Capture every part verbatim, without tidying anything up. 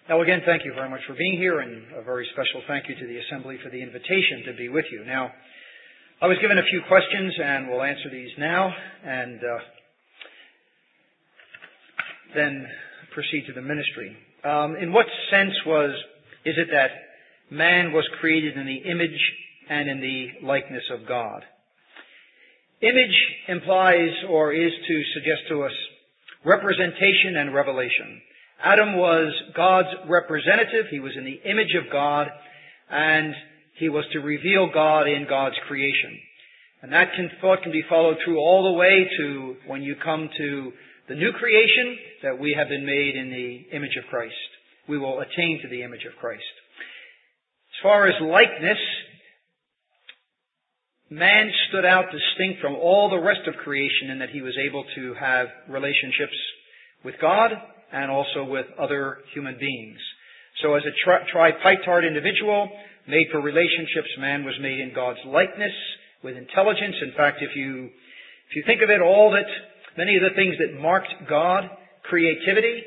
Now again, thank you very much for being here, and a very special thank you to the Assembly for the invitation to be with you. Now, I was given a few questions, and we'll answer these now, and uh, then proceed to the ministry. Um, in what sense was is it that man was created in the image and in the likeness of God? Image implies, or is to suggest to us, representation and revelation. Adam was God's representative. He was in the image of God, and he was to reveal God in God's creation. And that can, thought can be followed through all the way to when you come to the new creation, that we have been made in the image of Christ. We will attain to the image of Christ. As far as likeness, man stood out distinct from all the rest of creation in that he was able to have relationships with God and also with other human beings. So as a tri- tripartite individual, made for relationships, man was made in God's likeness, with intelligence. In fact, if you if you think of it, all that, many of the things that marked God, creativity,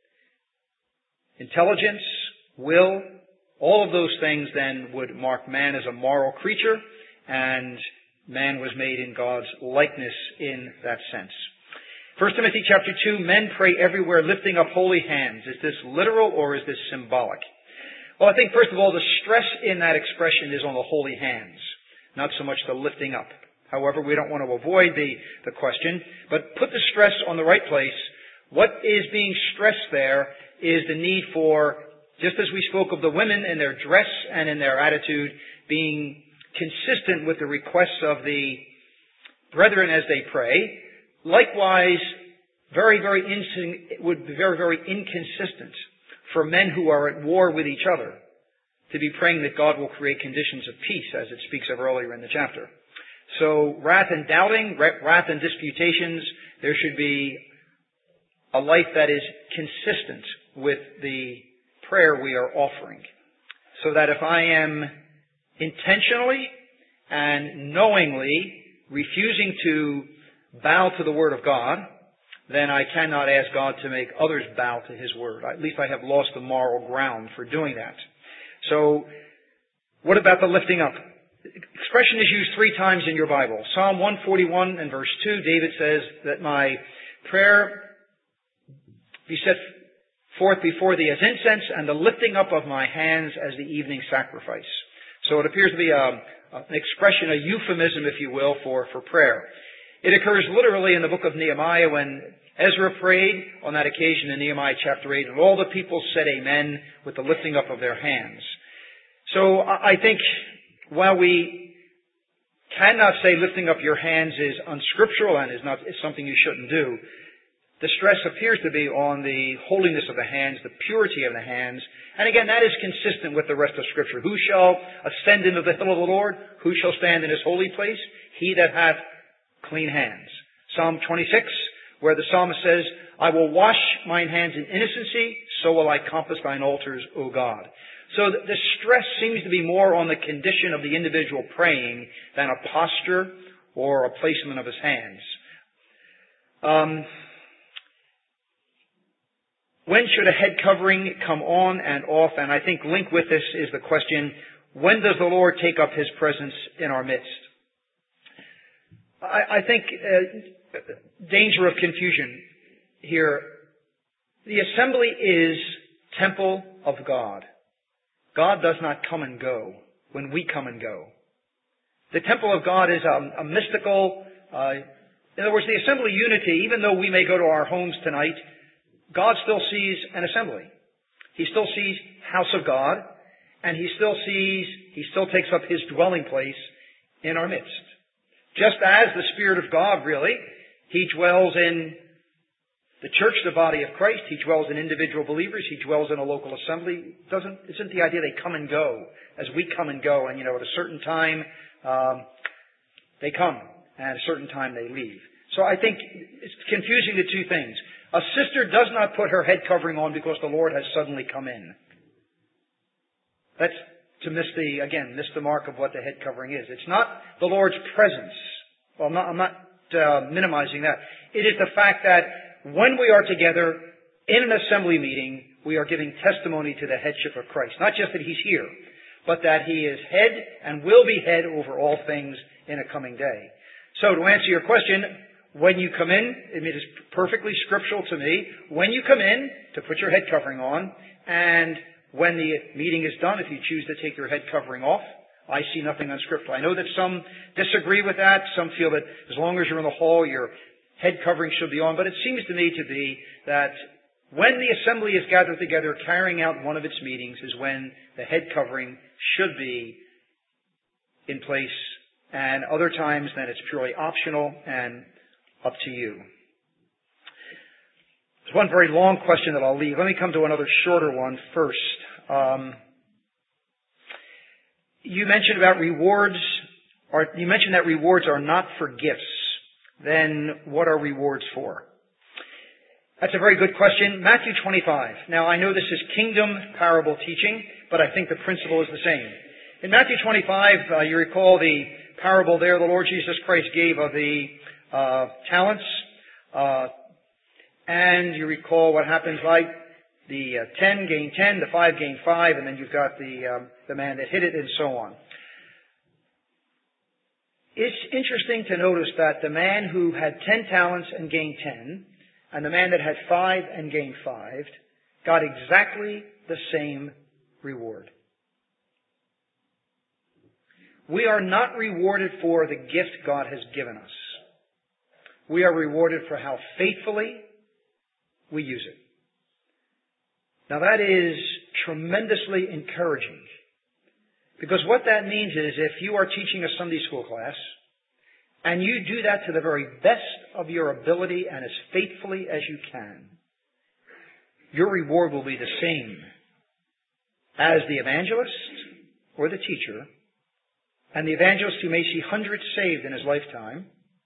intelligence, will, all of those things then would mark man as a moral creature, and man was made in God's likeness in that sense. First Timothy chapter two, men pray everywhere lifting up holy hands. Is this literal or is this symbolic? Well, I think first of all, the stress in that expression is on the holy hands, not so much the lifting up. However, we don't want to avoid the, the question, but put the stress on the right place. What is being stressed there is the need for, just as we spoke of the women in their dress and in their attitude, being consistent with the requests of the brethren as they pray. Likewise, very, very in, would be very, very inconsistent for men who are at war with each other to be praying that God will create conditions of peace, as it speaks of earlier in the chapter. So, wrath and doubting, wrath and disputations, there should be a life that is consistent with the prayer we are offering. So that if I am intentionally and knowingly refusing to bow to the Word of God, then I cannot ask God to make others bow to His Word. At least I have lost the moral ground for doing that. So, what about the lifting up? The expression is used three times in your Bible. Psalm one forty-one and verse two, David says that my prayer be set forth before thee as incense, and the lifting up of my hands as the evening sacrifice. So it appears to be a, an expression, a euphemism, if you will, for, for prayer. It occurs literally in the book of Nehemiah when Ezra prayed on that occasion in Nehemiah chapter eight, and all the people said amen with the lifting up of their hands. So I think while we cannot say lifting up your hands is unscriptural and is not is something you shouldn't do, the stress appears to be on the holiness of the hands, the purity of the hands. And again, that is consistent with the rest of Scripture. Who shall ascend into the hill of the Lord? Who shall stand in His holy place? He that hath clean hands. Psalm twenty-six, where the psalmist says, I will wash mine hands in innocency, so will I compass thine altars, O God. So the stress seems to be more on the condition of the individual praying than a posture or a placement of his hands. Um, when should a head covering come on and off? And I think linked with this is the question, when does the Lord take up His presence in our midst? I, I think uh, danger of confusion here. The assembly is temple of God. God does not come and go when we come and go. The temple of God is a, a mystical, uh, in other words, the assembly unity, even though we may go to our homes tonight, God still sees an assembly. He still sees house of God, and He still sees, He still takes up His dwelling place in our midst. Just as the Spirit of God, really, He dwells in the church, the body of Christ. He dwells in individual believers. He dwells in a local assembly. Doesn't, isn't the idea they come and go as we come and go, and you know, at a certain time, um, they come, and at a certain time they leave. So I think it's confusing the two things. A sister does not put her head covering on because the Lord has suddenly come in. That's to miss the, again, miss the mark of what the head covering is. It's not the Lord's presence. Well, I'm not, I'm not uh, minimizing that. It is the fact that when we are together in an assembly meeting, we are giving testimony to the headship of Christ. Not just that He's here, but that He is head and will be head over all things in a coming day. So to answer your question, when you come in, it is perfectly scriptural to me, when you come in, to put your head covering on, and when the meeting is done, if you choose to take your head covering off, I see nothing unscriptural. I know that some disagree with that. Some feel that as long as you're in the hall, your head covering should be on. But it seems to me to be that when the assembly is gathered together carrying out one of its meetings is when the head covering should be in place. And other times, then it's purely optional and up to you. There's one very long question that I'll leave. Let me come to another shorter one first. Um, you mentioned about rewards, or you mentioned that rewards are not for gifts. Then what are rewards for? That's a very good question. Matthew twenty-five. Now, I know this is kingdom parable teaching, but I think the principle is the same. In Matthew twenty-five, uh, you recall the parable there the Lord Jesus Christ gave of the uh, talents. Uh, and you recall what happens, like the uh, ten gain ten, the five gain five, and then you've got the, um, the man that hid it, and so on. It's interesting to notice that the man who had ten talents and gained ten, and the man that had five and gained five, got exactly the same reward. We are not rewarded for the gift God has given us. We are rewarded for how faithfully we use it. Now that is tremendously encouraging. Because what that means is if you are teaching a Sunday school class, and you do that to the very best of your ability and as faithfully as you can, your reward will be the same as the evangelist or the teacher. And the evangelist who may see hundreds saved in his lifetime,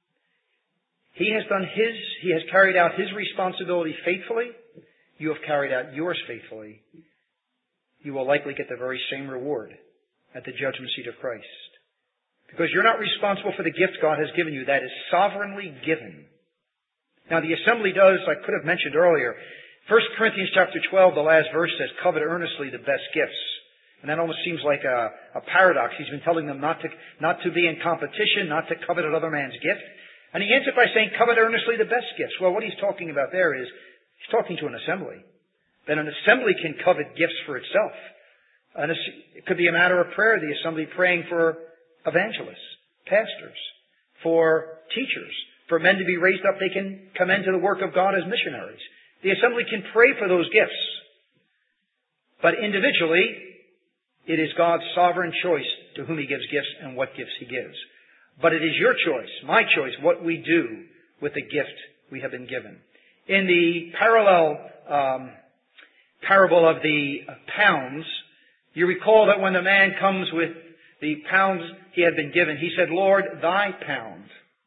he has done his, he has carried out his responsibility faithfully. You have carried out yours faithfully. You will likely get the very same reward at the judgment seat of Christ. Because you're not responsible for the gift God has given you. That is sovereignly given. Now the assembly does, I could have mentioned earlier, First Corinthians chapter twelve, the last verse says, covet earnestly the best gifts. And that almost seems like a, a paradox. He's been telling them not to, not to be in competition, not to covet another man's gift. And he ends it by saying, covet earnestly the best gifts. Well, what he's talking about there is, he's talking to an assembly. Then an assembly can covet gifts for itself. And it could be a matter of prayer, the assembly praying for evangelists, pastors, for teachers, for men to be raised up. They can come into the work of God as missionaries. The assembly can pray for those gifts. But individually, it is God's sovereign choice to whom He gives gifts and what gifts He gives. But it is your choice, my choice, what we do with the gift we have been given. In the parallel um, parable of the pounds, you recall that when the man comes with the pounds he had been given, he said, Lord, thy pound.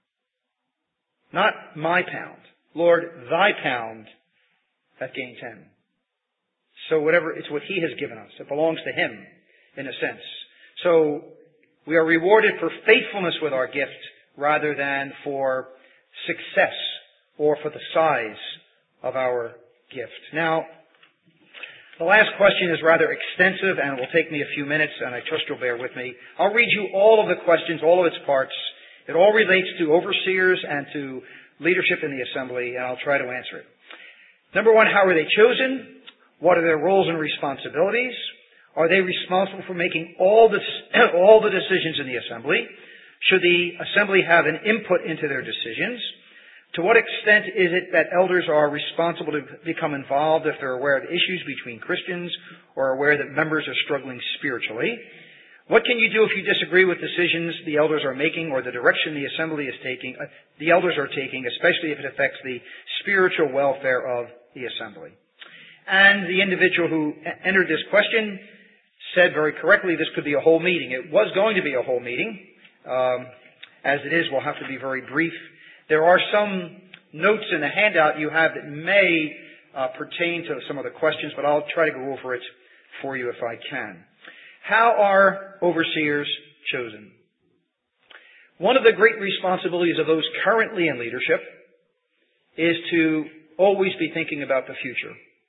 Not my pound. Lord, thy pound hath gained ten. So whatever, it's what He has given us. It belongs to Him, in a sense. So we are rewarded for faithfulness with our gift rather than for success or for the size of our gift. Now, the last question is rather extensive and it will take me a few minutes, and I trust you'll bear with me. I'll read you all of the questions, all of its parts. It all relates to overseers and to leadership in the assembly, and I'll try to answer it. Number one, how are they chosen? What are their roles and responsibilities? Are they responsible for making all the, all the decisions in the assembly? Should the assembly have an input into their decisions? To what extent is it that elders are responsible to become involved if they're aware of issues between Christians or aware that members are struggling spiritually? What can you do if you disagree with decisions the elders are making or the direction the assembly is taking, uh, the elders are taking, especially if it affects the spiritual welfare of the assembly? And the individual who entered this question said very correctly this could be a whole meeting. It was going to be a whole meeting. Um, as it is, we'll have to be very brief. There are some notes in the handout you have that may uh, pertain to some of the questions, but I'll try to go over it for you if I can. How are overseers chosen? One of the great responsibilities of those currently in leadership is to always be thinking about the future.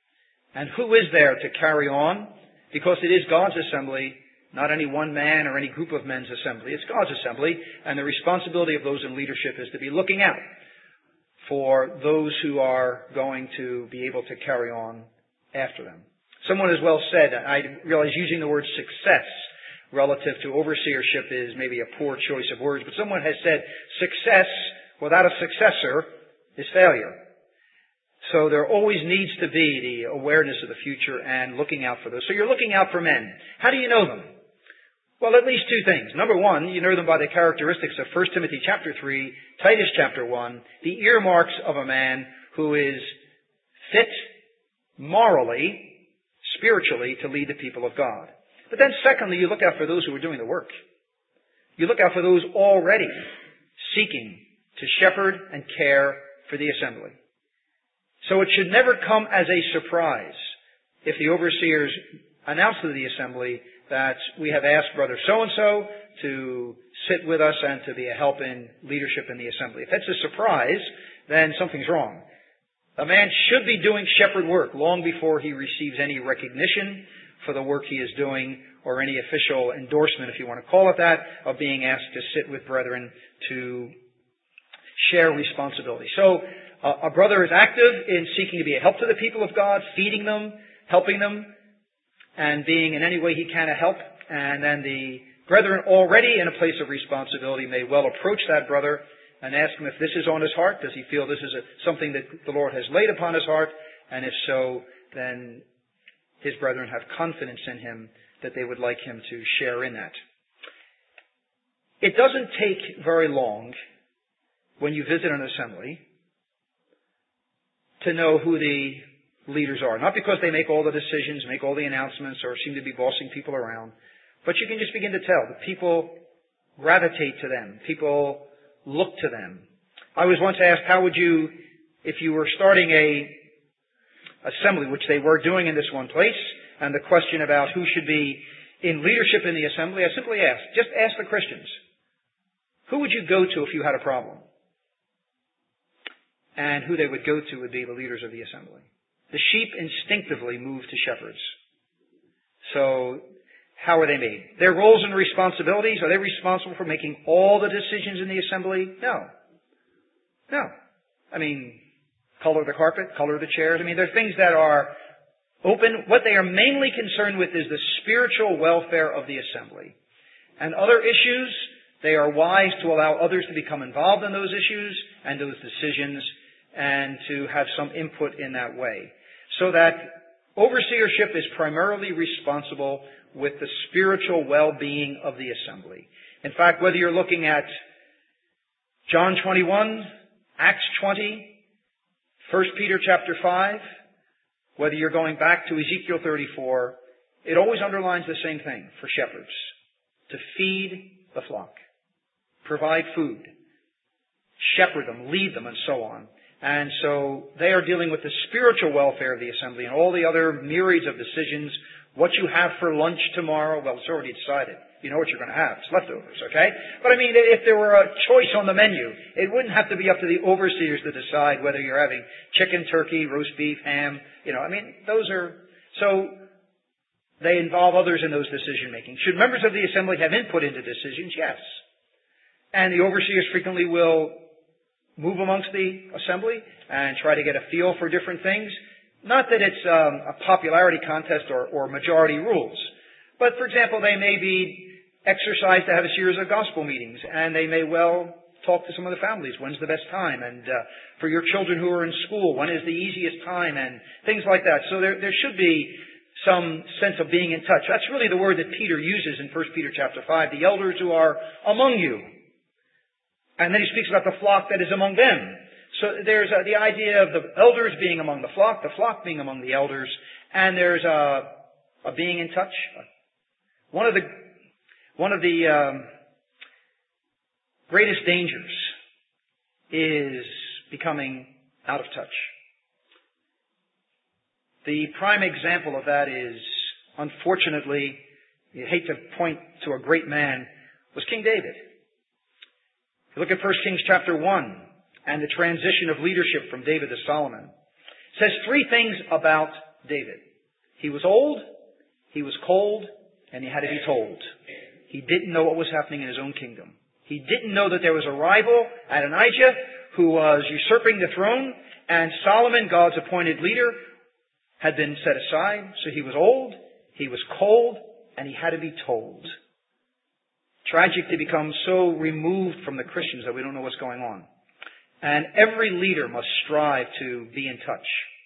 And who is there to carry on? Because it is God's assembly, not any one man or any group of men's assembly. It's God's assembly, and the responsibility of those in leadership is to be looking out for those who are going to be able to carry on after them. Someone has well said, I realize using the word success relative to overseership is maybe a poor choice of words, but someone has said success without a successor is failure. So there always needs to be the awareness of the future and looking out for those. So you're looking out for men. How do you know them? Well, at least two things. Number one, you know them by the characteristics of First Timothy chapter three, Titus chapter one, the earmarks of a man who is fit morally, spiritually, to lead the people of God. But then secondly, you look out for those who are doing the work. You look out for those already seeking to shepherd and care for the assembly. So it should never come as a surprise if the overseers announce to the assembly that we have asked Brother so-and-so to sit with us and to be a help in leadership in the assembly. If that's a surprise, then something's wrong. A man should be doing shepherd work long before he receives any recognition for the work he is doing or any official endorsement, if you want to call it that, of being asked to sit with brethren to share responsibility. So uh, a brother is active in seeking to be a help to the people of God, feeding them, helping them, and being in any way he can a help. And then the brethren already in a place of responsibility may well approach that brother and ask him if this is on his heart. Does he feel this is a, something that the Lord has laid upon his heart? And if so, then his brethren have confidence in him that they would like him to share in that. It doesn't take very long when you visit an assembly to know who the leaders are. Not because they make all the decisions, make all the announcements, or seem to be bossing people around, but you can just begin to tell that people gravitate to them. People look to them. I was once asked, how would you, if you were starting a assembly, which they were doing in this one place, and the question about who should be in leadership in the assembly, I simply asked, just ask the Christians, who would you go to if you had a problem? And who they would go to would be the leaders of the assembly. The sheep instinctively move to shepherds. So, how are they made? Their roles and responsibilities, are they responsible for making all the decisions in the assembly? No. No. I mean, color the carpet, color the chairs. I mean, there are things that are open. What they are mainly concerned with is the spiritual welfare of the assembly. And other issues, they are wise to allow others to become involved in those issues and those decisions and to have some input in that way. So that overseership is primarily responsible with the spiritual well-being of the assembly. In fact, whether you're looking at John twenty-one, Acts twenty, First Peter chapter five, whether you're going back to Ezekiel thirty-four, it always underlines the same thing for shepherds. To feed the flock, provide food, shepherd them, lead them, and so on. And so they are dealing with the spiritual welfare of the assembly and all the other myriads of decisions. What you have for lunch tomorrow, well, it's already decided. You know what you're going to have. It's leftovers, okay? But I mean, if there were a choice on the menu, it wouldn't have to be up to the overseers to decide whether you're having chicken, turkey, roast beef, ham. You know, I mean, those are, so they involve others in those decision making. Should members of the assembly have input into decisions? Yes. And the overseers frequently will move amongst the assembly and try to get a feel for different things. Not that it's um, a popularity contest or, or majority rules. But, for example, they may be exercised to have a series of gospel meetings, and they may well talk to some of the families. When's the best time? And uh, for your children who are in school, when is the easiest time? And things like that. So there, there should be some sense of being in touch. That's really the word that Peter uses in First Peter chapter five, the elders who are among you. And then he speaks about the flock that is among them. So there's uh, the idea of the elders being among the flock, the flock being among the elders, and there's a, a being in touch. One of the one of the um, greatest dangers is becoming out of touch. The prime example of that is, unfortunately, you hate to point to a great man, was King David. If you look at First Kings chapter one and the transition of leadership from David to Solomon, it says three things about David. He was old, he was cold, and he had to be told. He didn't know what was happening in his own kingdom. He didn't know that there was a rival, Adonijah, who was usurping the throne, and Solomon, God's appointed leader, had been set aside. So he was old, he was cold, and he had to be told. Tragic to become so removed from the Christians that we don't know what's going on. And every leader must strive to be in touch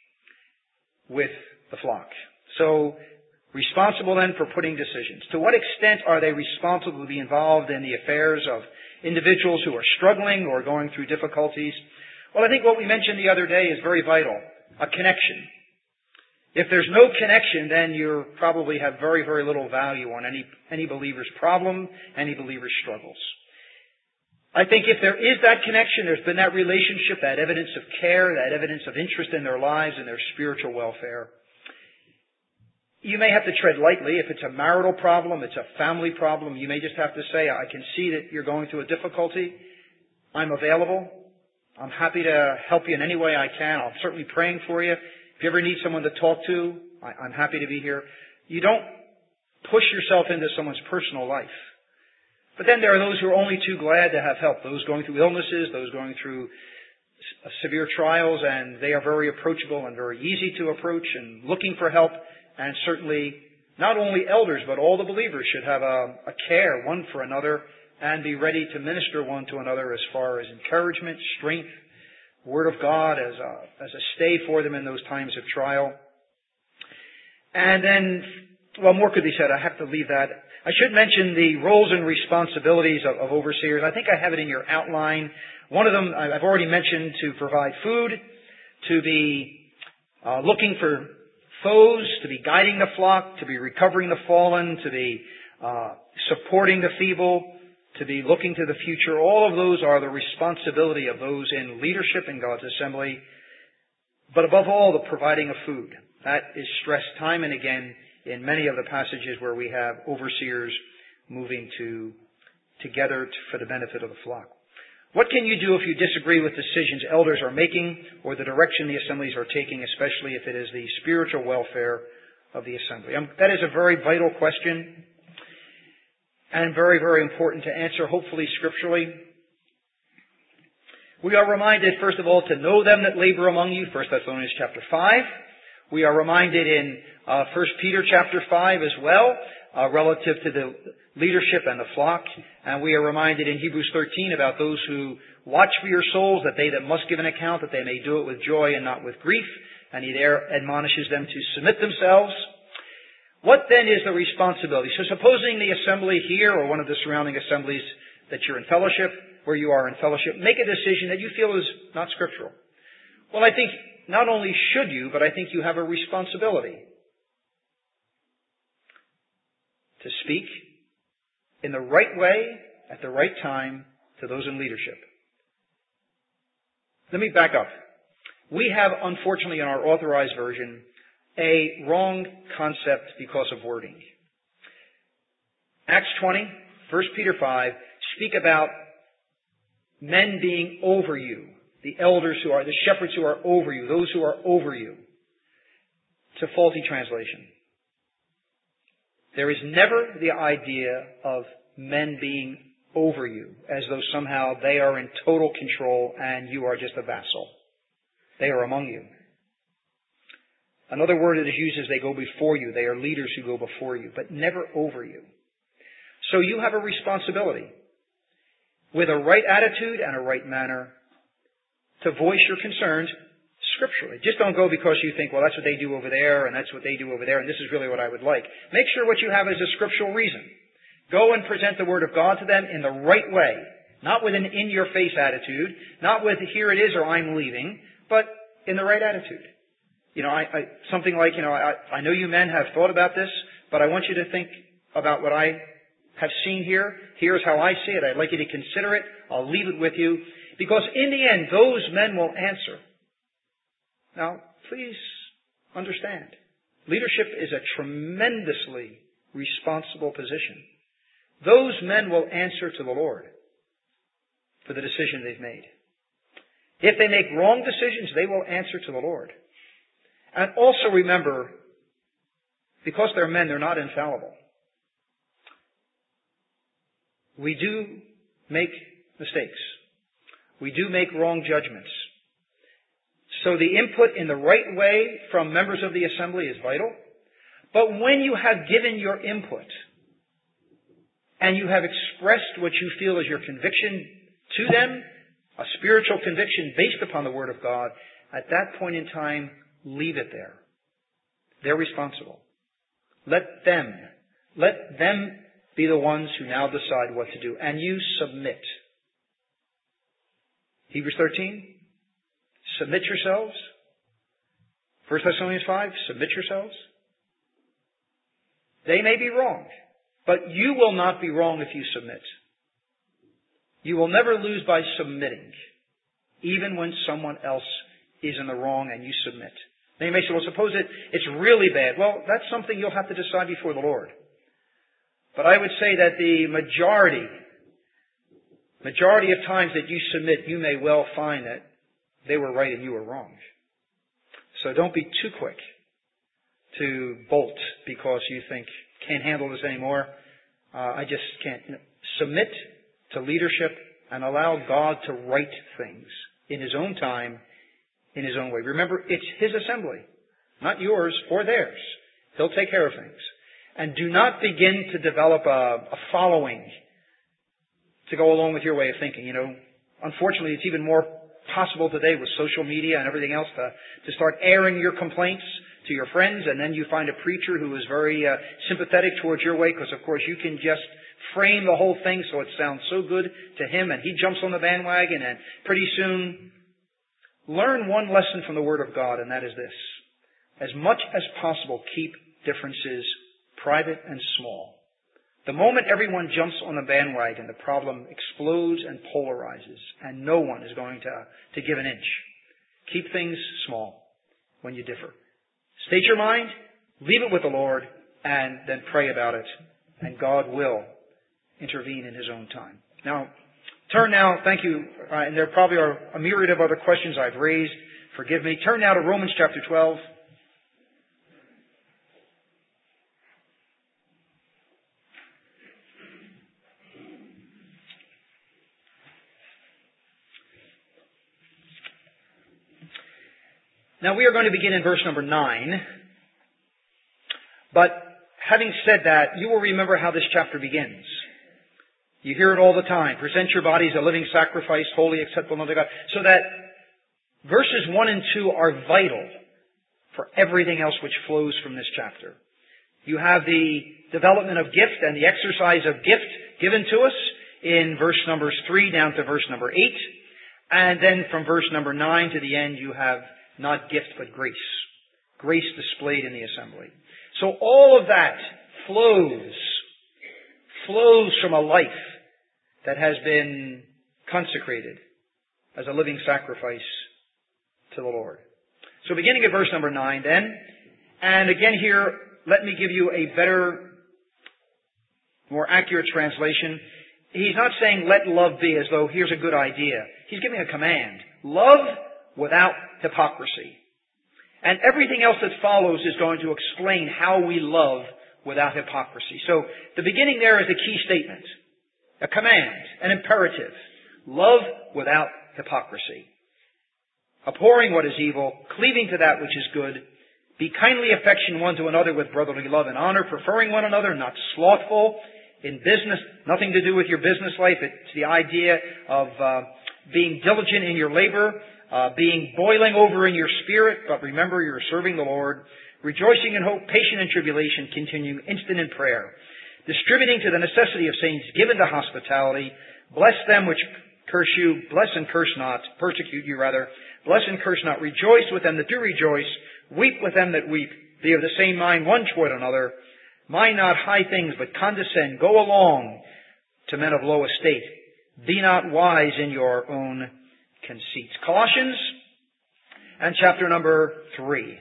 with the flock. So, responsible then for putting decisions. To what extent are they responsible to be involved in the affairs of individuals who are struggling or going through difficulties? Well, I think what we mentioned the other day is very vital. A connection. If there's no connection, then you probably have very, very little value on any, any believer's problem, any believer's struggles. I think if there is that connection, there's been that relationship, that evidence of care, that evidence of interest in their lives and their spiritual welfare. You may have to tread lightly. If it's a marital problem, it's a family problem, you may just have to say, I can see that you're going through a difficulty. I'm available. I'm happy to help you in any way I can. I'm certainly praying for you. If you ever need someone to talk to, I, I'm happy to be here. You don't push yourself into someone's personal life. But then there are those who are only too glad to have help. Those going through illnesses, those going through severe trials, and they are very approachable and very easy to approach and looking for help. And certainly not only elders, but all the believers should have a, a care one for another and be ready to minister one to another as far as encouragement, strength, Word of God as a, as a stay for them in those times of trial. And then, well, more could be said. I have to leave that. I should mention the roles and responsibilities of, of overseers. I think I have it in your outline. One of them, I've already mentioned, to provide food, to be uh, looking for foes, to be guiding the flock, to be recovering the fallen, to be uh, supporting the feeble, to be looking to the future. All of those are the responsibility of those in leadership in God's assembly. But above all, the providing of food. That is stressed time and again in many of the passages where we have overseers moving to together for the benefit of the flock. What can you do if you disagree with decisions elders are making or the direction the assemblies are taking, especially if it is the spiritual welfare of the assembly? Um, that is a very vital question and very, very important to answer, hopefully scripturally. We are reminded, first of all, to know them that labor among you, First Thessalonians chapter five. We are reminded in uh, First Peter chapter five as well, uh, relative to the leadership and the flock. And we are reminded in Hebrews thirteen about those who watch for your souls, that they that must give an account, that they may do it with joy and not with grief. And he there admonishes them to submit themselves. What then is the responsibility? So supposing the assembly here or one of the surrounding assemblies that you're in fellowship, where you are in fellowship, make a decision that you feel is not scriptural. Well, I think not only should you, but I think you have a responsibility to speak in the right way, at the right time, to those in leadership. Let me back up. We have, unfortunately, in our authorized version, a wrong concept because of wording. Acts twenty, First Peter five, speak about men being over you, the elders who are, the shepherds who are over you, those who are over you. It's a faulty translation. There is never the idea of men being over you, as though somehow they are in total control and you are just a vassal. They are among you. Another word that is used is they go before you. They are leaders who go before you, but never over you. So you have a responsibility with a right attitude and a right manner to voice your concerns scripturally. Just don't go because you think, well, that's what they do over there, and that's what they do over there, and this is really what I would like. Make sure what you have is a scriptural reason. Go and present the Word of God to them in the right way, not with an in-your-face attitude, not with, here it is or I'm leaving, but in the right attitude. You know, I, I, something like, you know, I, I know you men have thought about this, but I want you to think about what I have seen here. Here's how I see it. I'd like you to consider it. I'll leave it with you. Because in the end, those men will answer. Now, please understand, leadership is a tremendously responsible position. Those men will answer to the Lord for the decision they've made. If they make wrong decisions, they will answer to the Lord. And also remember, because they're men, they're not infallible. We do make mistakes. We do make wrong judgments. So the input in the right way from members of the assembly is vital. But when you have given your input and you have expressed what you feel is your conviction to them, a spiritual conviction based upon the Word of God, at that point in time, leave it there. They're responsible. Let them, let them be the ones who now decide what to do. And you submit. Hebrews thirteen, submit yourselves. First Thessalonians five, submit yourselves. They may be wrong, but you will not be wrong if you submit. You will never lose by submitting, even when someone else is in the wrong and you submit. Now you may say, well, suppose it, it's really bad. Well, that's something you'll have to decide before the Lord. But I would say that the majority, majority of times that you submit, you may well find that they were right and you were wrong. So don't be too quick to bolt because you think, can't handle this anymore. Uh, I just can't. You know, submit to leadership and allow God to right things in His own time, in His own way. Remember, it's His assembly, not yours or theirs. He'll take care of things. And do not begin to develop a, a following to go along with your way of thinking. You know, unfortunately, it's even more possible today with social media and everything else to, to start airing your complaints to your friends, and then you find a preacher who is very uh, sympathetic towards your way, because of course you can just frame the whole thing so it sounds so good to him, and he jumps on the bandwagon, and pretty soon learn one lesson from the Word of God, and that is this. As much as possible, keep differences private and small. The moment everyone jumps on the bandwagon, the problem explodes and polarizes, and no one is going to, to give an inch. Keep things small when you differ. State your mind, leave it with the Lord, and then pray about it, and God will intervene in His own time. Now, turn now, thank you, uh, and there probably are a myriad of other questions I've raised. Forgive me. Turn now to Romans chapter twelve. Now we are going to begin in verse number nine. But having said that, you will remember how this chapter begins. You hear it all the time. Present your bodies a living sacrifice, holy, acceptable unto God. So that verses one and two are vital for everything else which flows from this chapter. You have the development of gift and the exercise of gift given to us in verse numbers three down to verse number eight. And then from verse number nine to the end, you have not gift, but grace. Grace displayed in the assembly. So all of that flows, flows from a life that has been consecrated as a living sacrifice to the Lord. So beginning at verse number nine then, and again here, let me give you a better, more accurate translation. He's not saying let love be as though here's a good idea. He's giving a command. Love without hypocrisy. And everything else that follows is going to explain how we love without hypocrisy. So the beginning there is a key statement, a command, an imperative. Love without hypocrisy. Abhorring what is evil, cleaving to that which is good, be kindly affection one to another with brotherly love and honor, preferring one another, not slothful in business, nothing to do with your business life. It's the idea of uh, being diligent in your labor, Uh, being boiling over in your spirit, but remember you're serving the Lord, rejoicing in hope, patient in tribulation, continuing instant in prayer, distributing to the necessity of saints, given to hospitality, bless them which curse you, bless and curse not, persecute you rather, bless and curse not, rejoice with them that do rejoice, weep with them that weep, be of the same mind one toward another, mind not high things, but condescend, go along to men of low estate, be not wise in your own conceits. Colossians and chapter number three.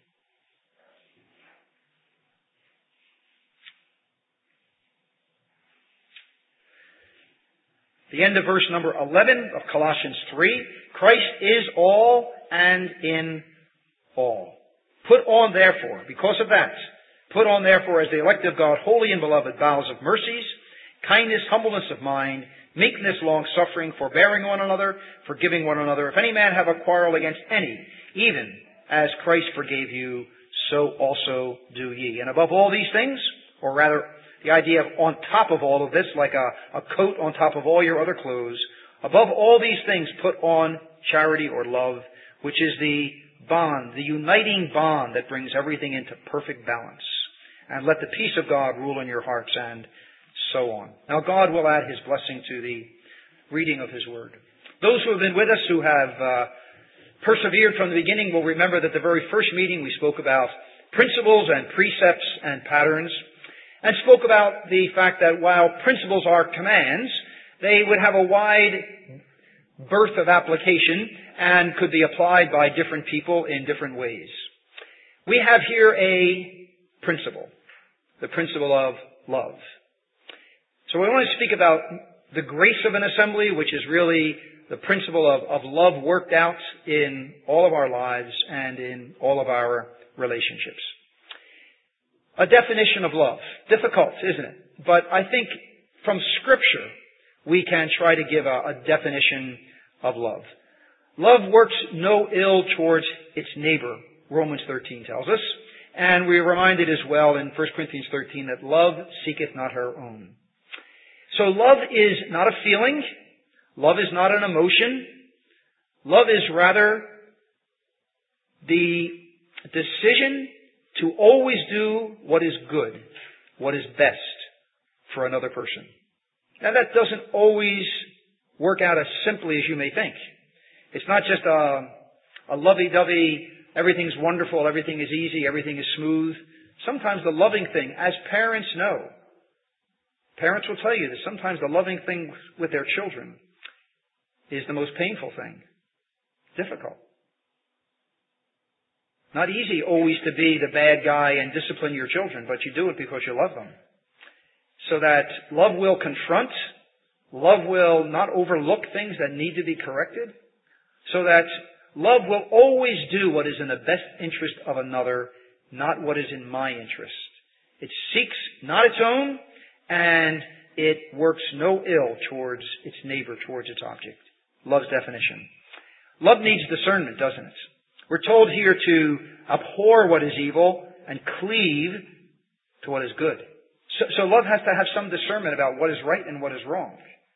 The end of verse number eleven of Colossians three. Christ is all and in all. Put on therefore, because of that, put on therefore as the elect of God, holy and beloved, bowels of mercies, kindness, humbleness of mind, meekness, long-suffering, forbearing one another, forgiving one another. If any man have a quarrel against any, even as Christ forgave you, so also do ye. And above all these things, or rather the idea of on top of all of this, like a, a coat on top of all your other clothes, above all these things put on charity or love, which is the bond, the uniting bond that brings everything into perfect balance. And let the peace of God rule in your hearts, and so on. Now God will add His blessing to the reading of His Word. Those who have been with us, who have uh, persevered from the beginning, will remember that the very first meeting we spoke about principles and precepts and patterns, and spoke about the fact that while principles are commands, they would have a wide berth of application and could be applied by different people in different ways. We have here a principle, the principle of love. So we want to speak about the grace of an assembly, which is really the principle of, of love worked out in all of our lives and in all of our relationships. A definition of love. Difficult, isn't it? But I think from Scripture we can try to give a, a definition of love. Love works no ill towards its neighbor, Romans thirteen tells us. And we're reminded as well in First Corinthians thirteen that love seeketh not her own. So love is not a feeling. Love is not an emotion. Love is rather the decision to always do what is good, what is best for another person. Now that doesn't always work out as simply as you may think. It's not just a, a lovey-dovey, everything's wonderful, everything is easy, everything is smooth. Sometimes the loving thing, as parents know, parents will tell you that sometimes the loving thing with their children is the most painful thing. Difficult. Not easy always to be the bad guy and discipline your children, but you do it because you love them. So that love will confront, love will not overlook things that need to be corrected, so that love will always do what is in the best interest of another, not what is in my interest. It seeks not its own, and it works no ill towards its neighbor, towards its object. Love's definition. Love needs discernment, doesn't it? We're told here to abhor what is evil and cleave to what is good. So, so love has to have some discernment about what is right and what is wrong.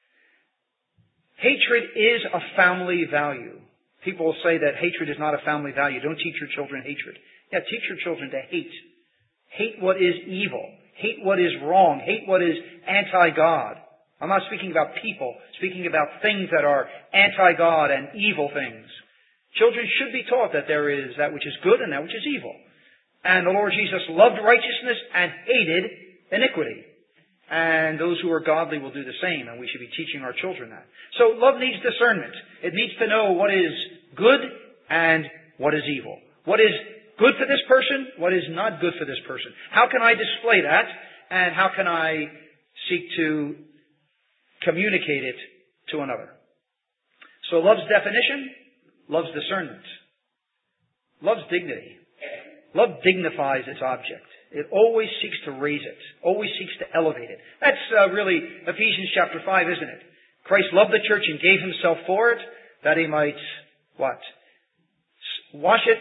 Hatred is a family value. People will say that hatred is not a family value. Don't teach your children hatred. Yeah, teach your children to hate. Hate what is evil. Hate what is wrong. Hate what is anti-God. I'm not speaking about people, speaking about things that are anti-God and evil things. Children should be taught that there is that which is good and that which is evil. And the Lord Jesus loved righteousness and hated iniquity. And those who are godly will do the same, and we should be teaching our children that. So love needs discernment. It needs to know what is good and what is evil. What is good for this person, what is not good for this person. How can I display that, and how can I seek to communicate it to another? So love's definition, love's discernment. Love's dignity. Love dignifies its object. It always seeks to raise it, always seeks to elevate it. That's uh, really Ephesians chapter five, isn't it? Christ loved the church and gave himself for it, that he might, what? Wash it,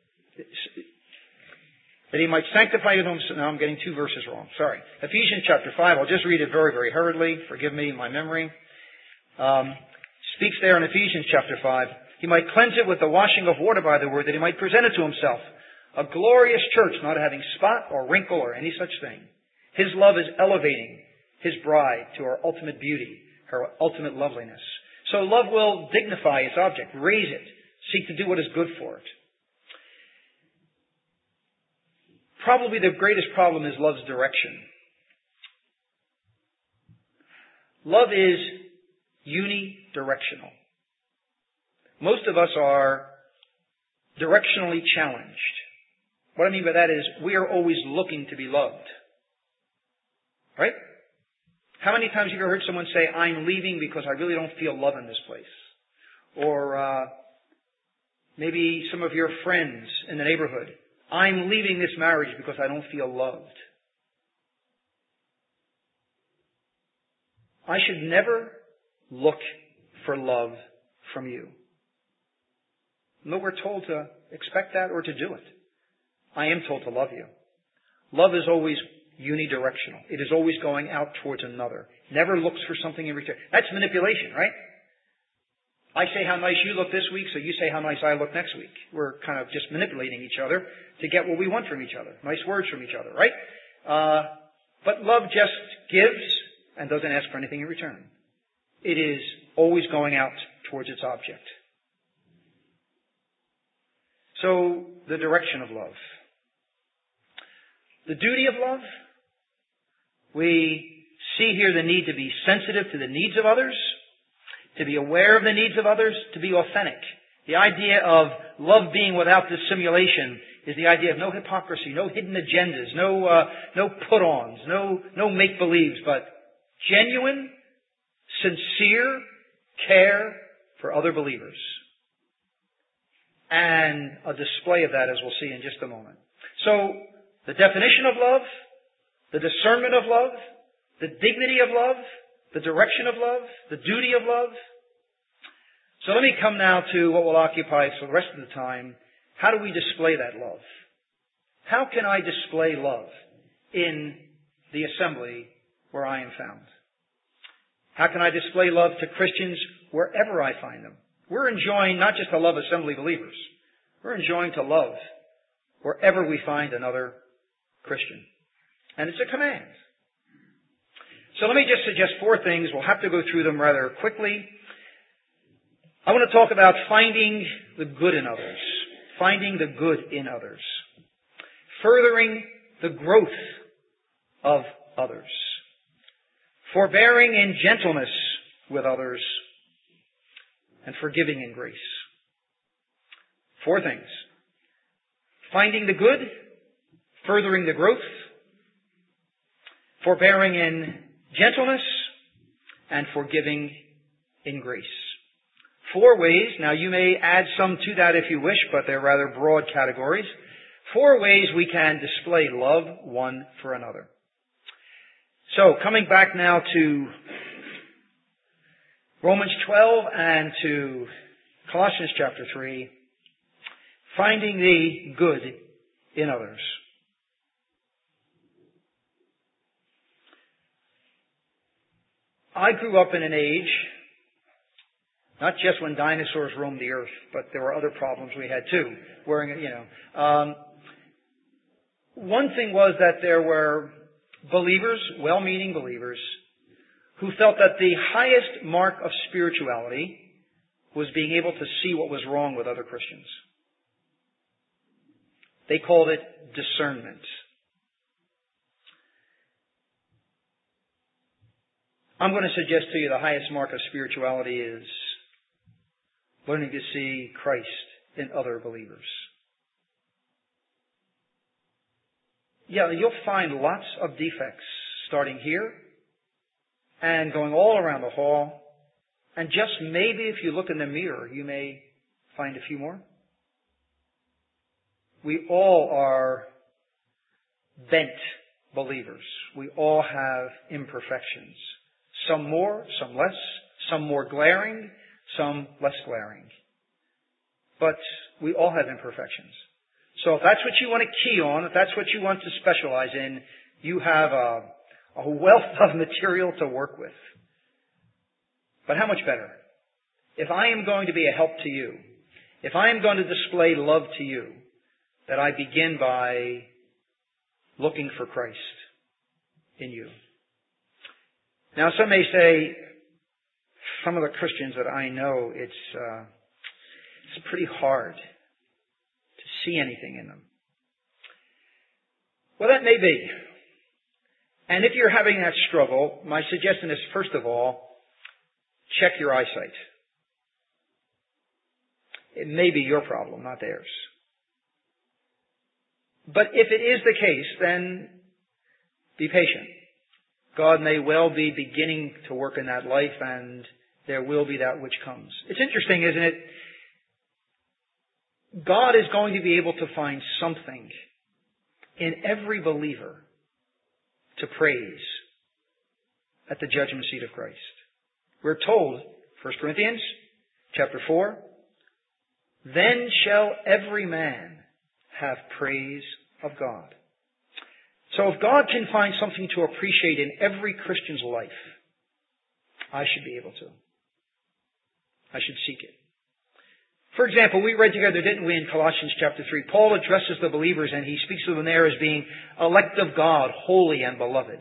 that he might sanctify it. Now I'm getting two verses wrong. Sorry. Ephesians chapter five, I'll just read it very, very hurriedly. Forgive me my memory. Um, speaks there in Ephesians chapter five. He might cleanse it with the washing of water by the word, that he might present it to himself. A glorious church, not having spot or wrinkle or any such thing. His love is elevating his bride to her ultimate beauty, her ultimate loveliness. So love will dignify its object, raise it, seek to do what is good for it. Probably the greatest problem is love's direction. Love is unidirectional. Most of us are directionally challenged. What I mean by that is we are always looking to be loved. Right? How many times have you ever heard someone say, I'm leaving because I really don't feel love in this place? Or uh, maybe some of your friends in the neighborhood I'm leaving this marriage because I don't feel loved. I should never look for love from you. No, we're told to expect that or to do it. I am told to love you. Love is always unidirectional. It is always going out towards another. Never looks for something in return. That's manipulation, right? I say how nice you look this week, so you say how nice I look next week. We're kind of just manipulating each other to get what we want from each other. Nice words from each other, right? Uh, but love just gives and doesn't ask for anything in return. It is always going out towards its object. So, the direction of love. The duty of love. We see here the need to be sensitive to the needs of others, to be aware of the needs of others, to be authentic. The idea of love being without dissimulation is the idea of no hypocrisy, no hidden agendas, no uh, no put-ons, no no make-believes, but genuine, sincere care for other believers. And a display of that, as we'll see in just a moment. So, the definition of love, the discernment of love, the dignity of love, the direction of love, the duty of love. So let me come now to what will occupy us for the rest of the time. How do we display that love? How can I display love in the assembly where I am found? How can I display love to Christians wherever I find them? We're enjoying not just to love assembly believers. We're enjoying to love wherever we find another Christian. And it's a command. So let me just suggest four things. We'll have to go through them rather quickly. I want to talk about finding the good in others. Finding the good in others. Furthering the growth of others. Forbearing in gentleness with others. And forgiving in grace. Four things. Finding the good, furthering the growth, forbearing in gentleness, and forgiving in grace. Four ways. Now you may add some to that if you wish, but they're rather broad categories. Four ways we can display love one for another. So, coming back now to Romans twelve and to Colossians chapter three, finding the good in others. I grew up in an age, not just when dinosaurs roamed the earth, but there were other problems we had too. Wearing, you know, um, one thing was that there were believers, well-meaning believers, who felt that the highest mark of spirituality was being able to see what was wrong with other Christians. They called it discernment. I'm going to suggest to you the highest mark of spirituality is learning to see Christ in other believers. Yeah, you'll find lots of defects starting here and going all around the hall. And just maybe if you look in the mirror, you may find a few more. We all are bent believers. We all have imperfections. Some more, some less, some more glaring, some less glaring. But we all have imperfections. So if that's what you want to key on, if that's what you want to specialize in, you have a, a wealth of material to work with. But how much better? If I am going to be a help to you, if I am going to display love to you, that I begin by looking for Christ in you. Now, some may say, some of the Christians that I know, it's uh, it's pretty hard to see anything in them. Well, that may be. And if you're having that struggle, my suggestion is, first of all, check your eyesight. It may be your problem, not theirs. But if it is the case, then be patient. God may well be beginning to work in that life, and there will be that which comes. It's interesting, isn't it? God is going to be able to find something in every believer to praise at the judgment seat of Christ. We're told, First Corinthians chapter four, then shall every man have praise of God. So if God can find something to appreciate in every Christian's life, I should be able to. I should seek it. For example, we read together, didn't we, in Colossians chapter three, Paul addresses the believers and he speaks of them there as being elect of God, holy and beloved.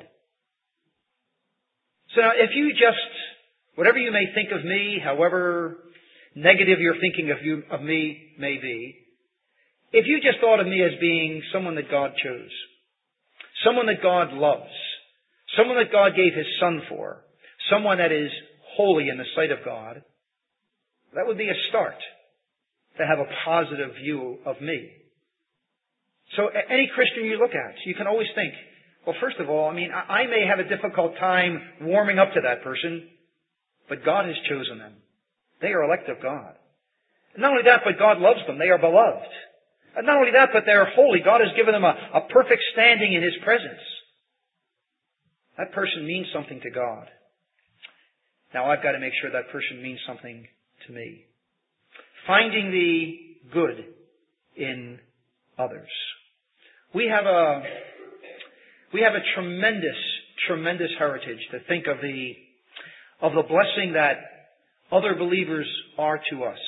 So now, if you just, whatever you may think of me, however negative your thinking of you, of me may be, if you just thought of me as being someone that God chose, someone that God loves, someone that God gave His Son for, someone that is holy in the sight of God, that would be a start to have a positive view of me. So any Christian you look at, you can always think, well, first of all, I mean, I may have a difficult time warming up to that person, but God has chosen them. They are elect of God. And not only that, but God loves them. They are beloved. And not only that, but they are holy. God has given them a, a perfect standing in His presence. That person means something to God. Now I've got to make sure that person means something to me. Finding the good in others. We have a, we have a tremendous, tremendous heritage to think of the, of the blessing that other believers are to us.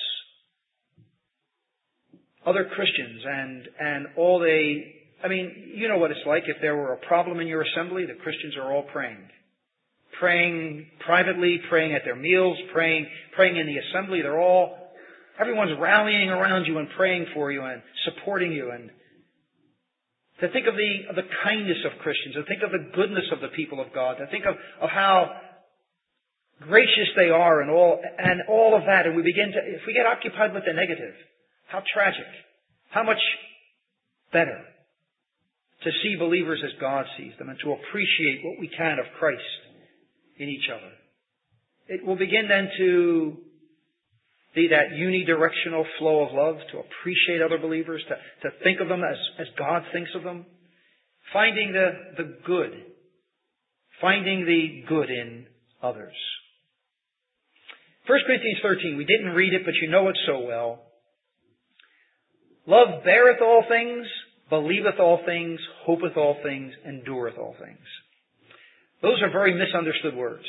Other Christians and, and all they, I mean, you know what it's like. If there were a problem in your assembly, the Christians are all praying. Praying privately, praying at their meals, praying, praying in the assembly. They're all, everyone's rallying around you and praying for you and supporting you. And to think of the, of the kindness of Christians, to think of the goodness of the people of God, to think of, of how gracious they are and all, and all of that. And we begin to, if we get occupied with the negative, how tragic, how much better to see believers as God sees them and to appreciate what we can of Christ in each other. It will begin then to be that unidirectional flow of love, to appreciate other believers, to, to think of them as, as God thinks of them. Finding the, the good. Finding the good in others. First Corinthians thirteen, we didn't read it, but you know it so well. Love beareth all things, believeth all things, hopeth all things, endureth all things. Those are very misunderstood words.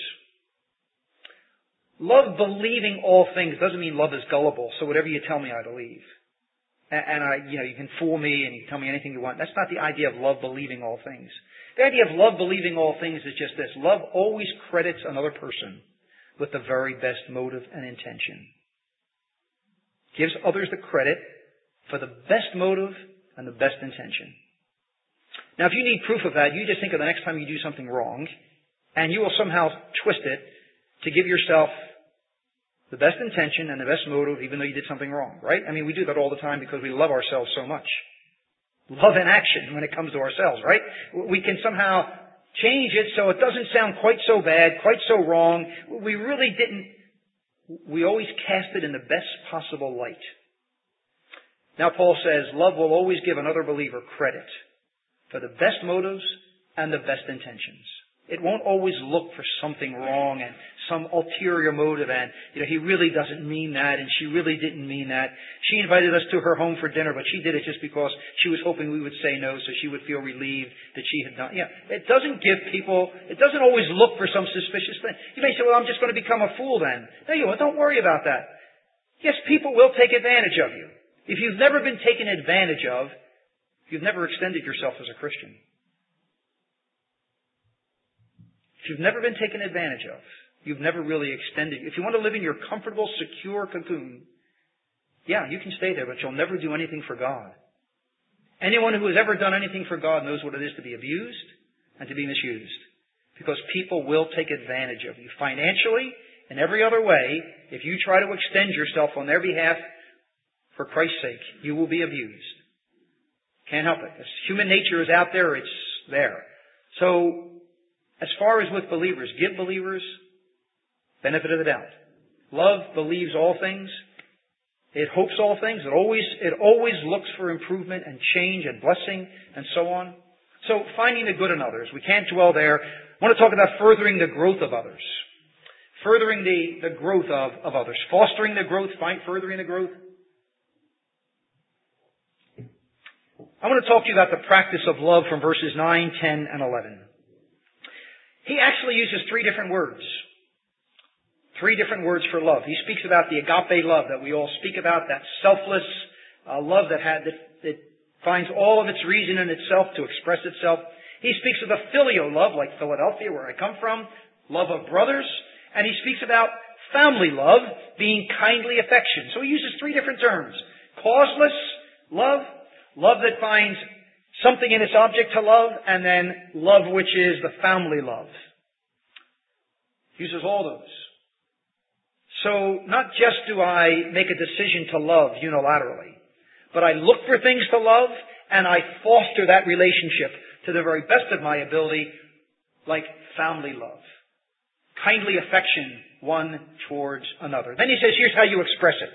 Love believing all things doesn't mean love is gullible, so whatever you tell me, I believe. And, and I, you know, you can fool me and you can tell me anything you want. That's not the idea of love believing all things. The idea of love believing all things is just this. Love always credits another person with the very best motive and intention. Gives others the credit for the best motive and the best intention. Now, if you need proof of that, you just think of the next time you do something wrong, and you will somehow twist it to give yourself the best intention and the best motive, even though you did something wrong, right? I mean, we do that all the time because we love ourselves so much. Love in action when it comes to ourselves, right? We can somehow change it so it doesn't sound quite so bad, quite so wrong. We really didn't. We always cast it in the best possible light. Now Paul says, love will always give another believer credit for the best motives and the best intentions. It won't always look for something wrong and some ulterior motive and, you know, he really doesn't mean that and she really didn't mean that. She invited us to her home for dinner, but she did it just because she was hoping we would say no so she would feel relieved that she had done. Yeah, it doesn't give people, it doesn't always look for some suspicious thing. You may say, well, I'm just going to become a fool then. No, you won't. Don't worry about that. Yes, people will take advantage of you. If you've never been taken advantage of, you've never extended yourself as a Christian. If you've never been taken advantage of, you've never really extended. If you want to live in your comfortable, secure cocoon, yeah, you can stay there, but you'll never do anything for God. Anyone who has ever done anything for God knows what it is to be abused and to be misused. Because people will take advantage of you financially and every other way. If you try to extend yourself on their behalf for Christ's sake, you will be abused. Can't help it. As human nature is out there, it's there. So, as far as with believers, give believers benefit of the doubt. Love believes all things, It hopes all things. It always, it always looks for improvement and change and blessing and so on. So finding the good in others. We can't dwell there. I want to talk about furthering the growth of others. Furthering the, the growth of, of others. Fostering the growth, find, furthering the growth. I want to talk to you about the practice of love from verses nine, ten, and eleven. He actually uses three different words. Three different words for love. He speaks about the agape love that we all speak about, that selfless uh, love that, had, that, that finds all of its reason in itself to express itself. He speaks of the filial love, like Philadelphia, where I come from, love of brothers. And he speaks about family love being kindly affection. So he uses three different terms. Causeless love, love that finds something in its object to love, and then love which is the family love. He uses all those. So not just do I make a decision to love unilaterally, but I look for things to love, and I foster that relationship to the very best of my ability, like family love. Kindly affection one towards another. Then he says, here's how you express it.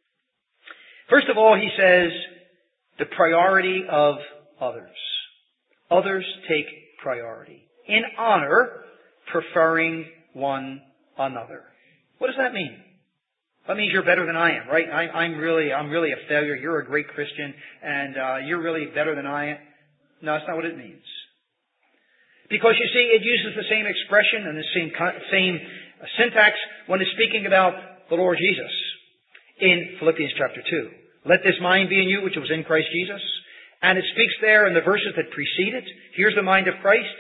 First of all, he says, the priority of others. Others take priority. In honor, preferring one another. What does that mean? That means you're better than I am, right? I, I'm really, I'm really a failure. You're a great Christian, and uh, you're really better than I am. No, that's not what it means. Because you see, it uses the same expression and the same same syntax when it's speaking about the Lord Jesus in Philippians chapter two. Let this mind be in you, which was in Christ Jesus. And it speaks there in the verses that precede it. Here's the mind of Christ.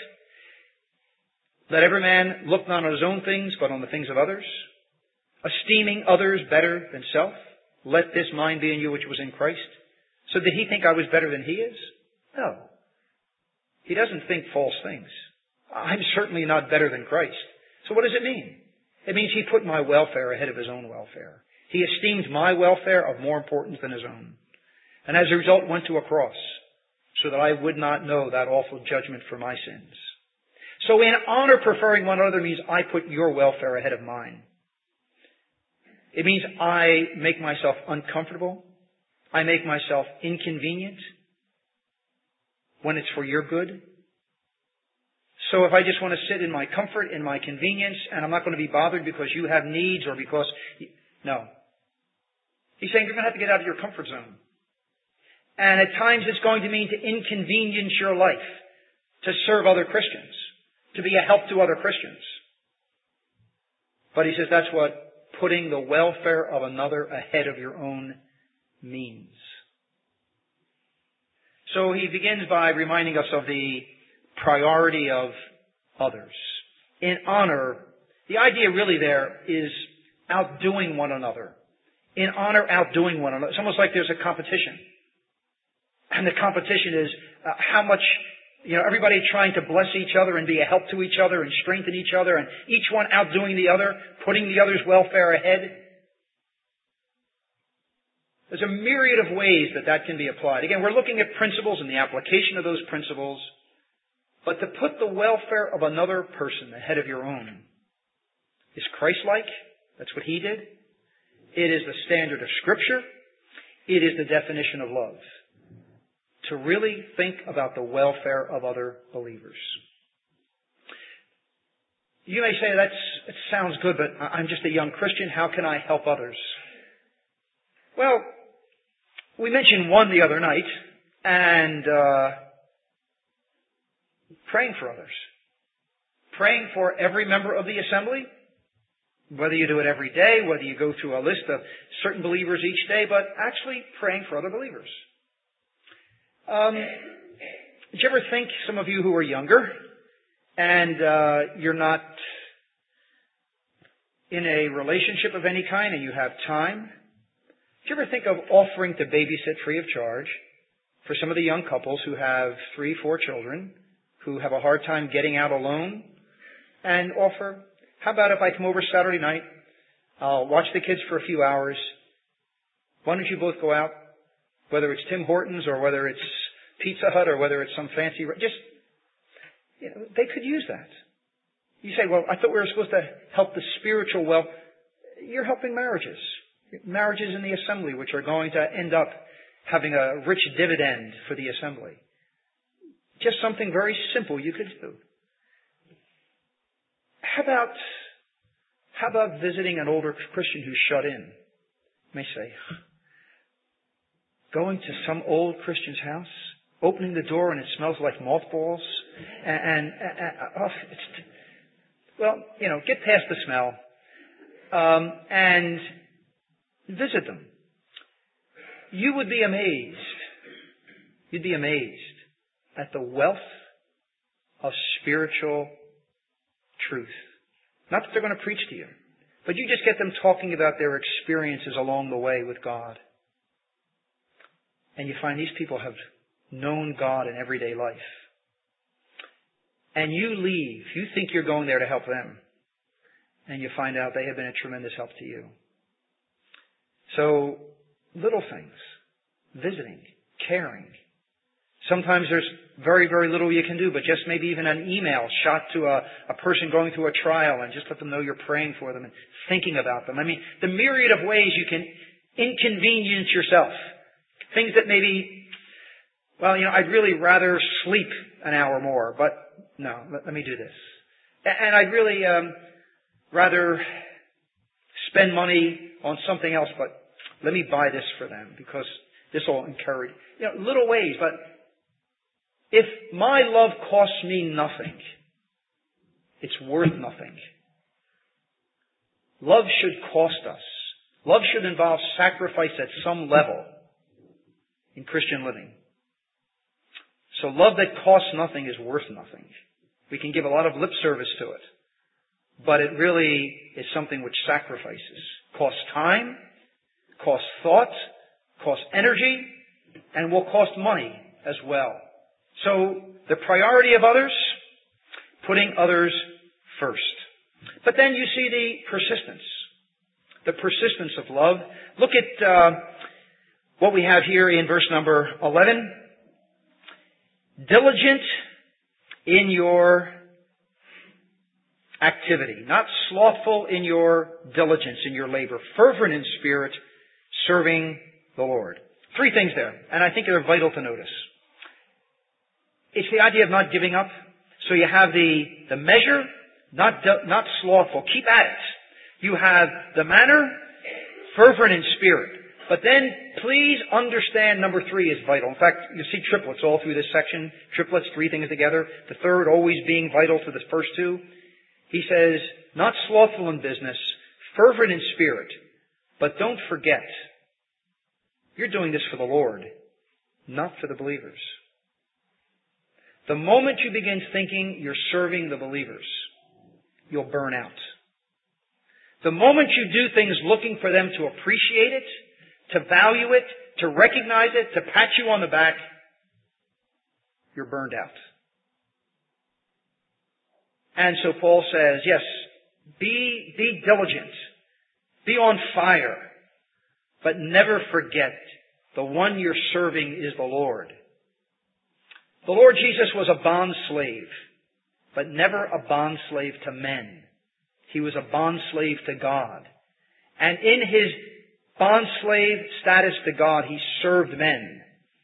Let every man look not on his own things, but on the things of others. Esteeming others better than self. Let this mind be in you, which was in Christ. So did he think I was better than he is? No. He doesn't think false things. I'm certainly not better than Christ. So what does it mean? It means he put my welfare ahead of his own welfare. He esteemed my welfare of more importance than his own. And as a result went to a cross so that I would not know that awful judgment for my sins. So in honor, preferring one another means I put your welfare ahead of mine. It means I make myself uncomfortable. I make myself inconvenient when it's for your good. So if I just want to sit in my comfort, in my convenience, and I'm not going to be bothered because you have needs or because... No. He's saying you're going to have to get out of your comfort zone. And at times it's going to mean to inconvenience your life, to serve other Christians, to be a help to other Christians. But he says that's what putting the welfare of another ahead of your own means. So he begins by reminding us of the priority of others. In honor, the idea really there is outdoing one another. In honor, outdoing one another. It's almost like there's a competition. And the competition is uh, how much, you know, everybody trying to bless each other and be a help to each other and strengthen each other, and each one outdoing the other, putting the other's welfare ahead. There's a myriad of ways that that can be applied. Again, we're looking at principles and the application of those principles. But to put the welfare of another person ahead of your own is Christ-like. That's what he did. It is the standard of Scripture. It is the definition of love. To really think about the welfare of other believers. You may say, that's, that sounds good, but I'm just a young Christian. How can I help others? Well, we mentioned one the other night, and uh, praying for others. Praying for every member of the assembly, whether you do it every day, whether you go through a list of certain believers each day, but actually praying for other believers. Um, did you ever think, some of you who are younger, and uh, you're not in a relationship of any kind and you have time, did you ever think of offering to babysit free of charge for some of the young couples who have three, four children, who have a hard time getting out alone, and offer, how about if I come over Saturday night, I'll watch the kids for a few hours, why don't you both go out, whether it's Tim Hortons or whether it's Pizza Hut or whether it's some fancy, just, you know, they could use that. You say, well, I thought we were supposed to help the spiritual well. You're helping marriages. Marriages in the assembly, which are going to end up having a rich dividend for the assembly. Just something very simple you could do. How about, how about visiting an older Christian who's shut in? You may say, going to some old Christian's house, opening the door and it smells like mothballs, and, and, and oh, it's, well, you know, get past the smell, um, and visit them. You would be amazed. You'd be amazed at the wealth of spiritual truth. Not that they're going to preach to you, but you just get them talking about their experiences along the way with God. And you find these people have known God in everyday life. And you leave, you think you're going there to help them, and you find out they have been a tremendous help to you. So, little things, visiting, caring. Sometimes there's very, very little you can do, but just maybe even an email shot to a, a person going through a trial and just let them know you're praying for them and thinking about them. I mean, the myriad of ways you can inconvenience yourself. Things that maybe, well, you know, I'd really rather sleep an hour more, but no, let, let me do this. And I'd really um, rather spend money on something else, but let me buy this for them because this will encourage. You know, little ways, but if my love costs me nothing, it's worth nothing. Love should cost us. Love should involve sacrifice at some level in Christian living. So love that costs nothing is worth nothing. We can give a lot of lip service to it, but it really is something which sacrifices. Costs time, costs thought, costs energy, and will cost money as well. So the priority of others, putting others first. But then you see the persistence. The persistence of love. Look at uh, what we have here in verse number eleven. Diligent in your activity. Not slothful in your diligence, in your labor. Fervent in spirit, serving the Lord. Three things there, and I think they're vital to notice. It's the idea of not giving up. So you have the, the measure, not, not slothful. Keep at it. You have the manner, fervent in spirit. But then, please understand number three is vital. In fact, you see triplets all through this section. Triplets, three things together. The third always being vital to the first two. He says, not slothful in business, fervent in spirit. But don't forget, you're doing this for the Lord, not for the believers. The moment you begin thinking you're serving the believers, you'll burn out. The moment you do things looking for them to appreciate it, to value it, to recognize it, to pat you on the back, you're burned out. And so Paul says, yes, be, be diligent, be on fire, but never forget the one you're serving is the Lord. The Lord Jesus was a bond slave, but never a bond slave to men. He was a bond slave to God. And in his bond slave status to God, he served men.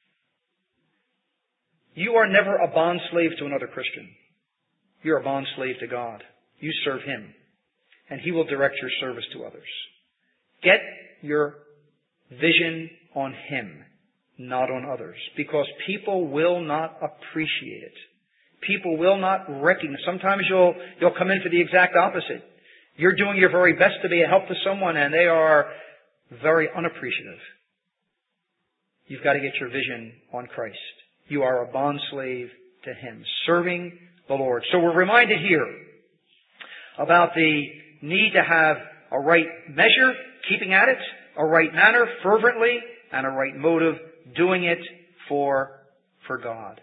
You are never a bond slave to another Christian. You're a bond slave to God. You serve him, and he will direct your service to others. Get your vision on him, not on others, because people will not appreciate it. People will not recognize. Sometimes you'll, you'll come in for the exact opposite. You're doing your very best to be a help to someone, and they are very unappreciative. You've got to get your vision on Christ. You are a bond slave to him, serving the Lord. So we're reminded here about the need to have a right measure, keeping at it, a right manner, fervently, and a right motive, doing it for, for God.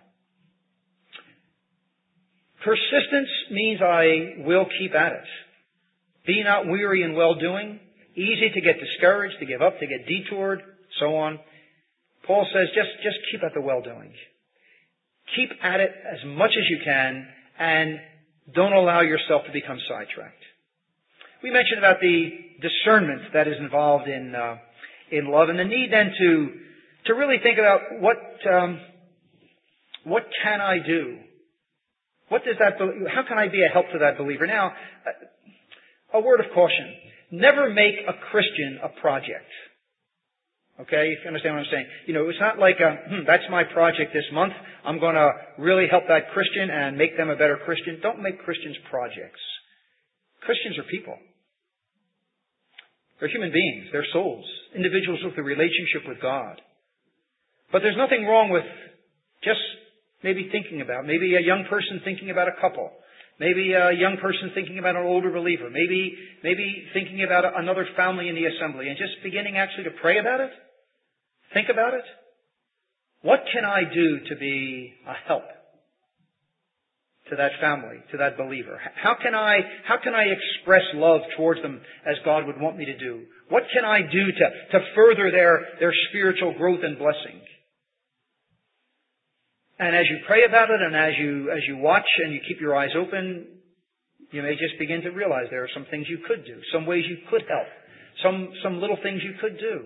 Persistence means I will keep at it. Be not weary in well-doing. Easy to get discouraged, to give up, to get detoured, so on. Paul says just, just keep at the well-doing. Keep at it as much as you can, and don't allow yourself to become sidetracked. We mentioned about the discernment that is involved in uh, in love, and the need then to to really think about what um, what can I do? What does that? How can I be a help to that believer? Now, a word of caution: never make a Christian a project. Okay, if you understand what I'm saying. You know, it's not like, a, hmm, that's my project this month. I'm going to really help that Christian and make them a better Christian. Don't make Christians projects. Christians are people. They're human beings. They're souls. Individuals with a relationship with God. But there's nothing wrong with just maybe thinking about, maybe a young person thinking about a couple. Maybe a young person thinking about an older believer. Maybe, maybe thinking about another family in the assembly and just beginning actually to pray about it. Think about it. What can I do to be a help to that family, to that believer? How can I, how can I express love towards them as God would want me to do? What can I do to, to further their, their spiritual growth and blessing? And as you pray about it and as you, as you watch and you keep your eyes open, you may just begin to realize there are some things you could do, some ways you could help, some, some little things you could do.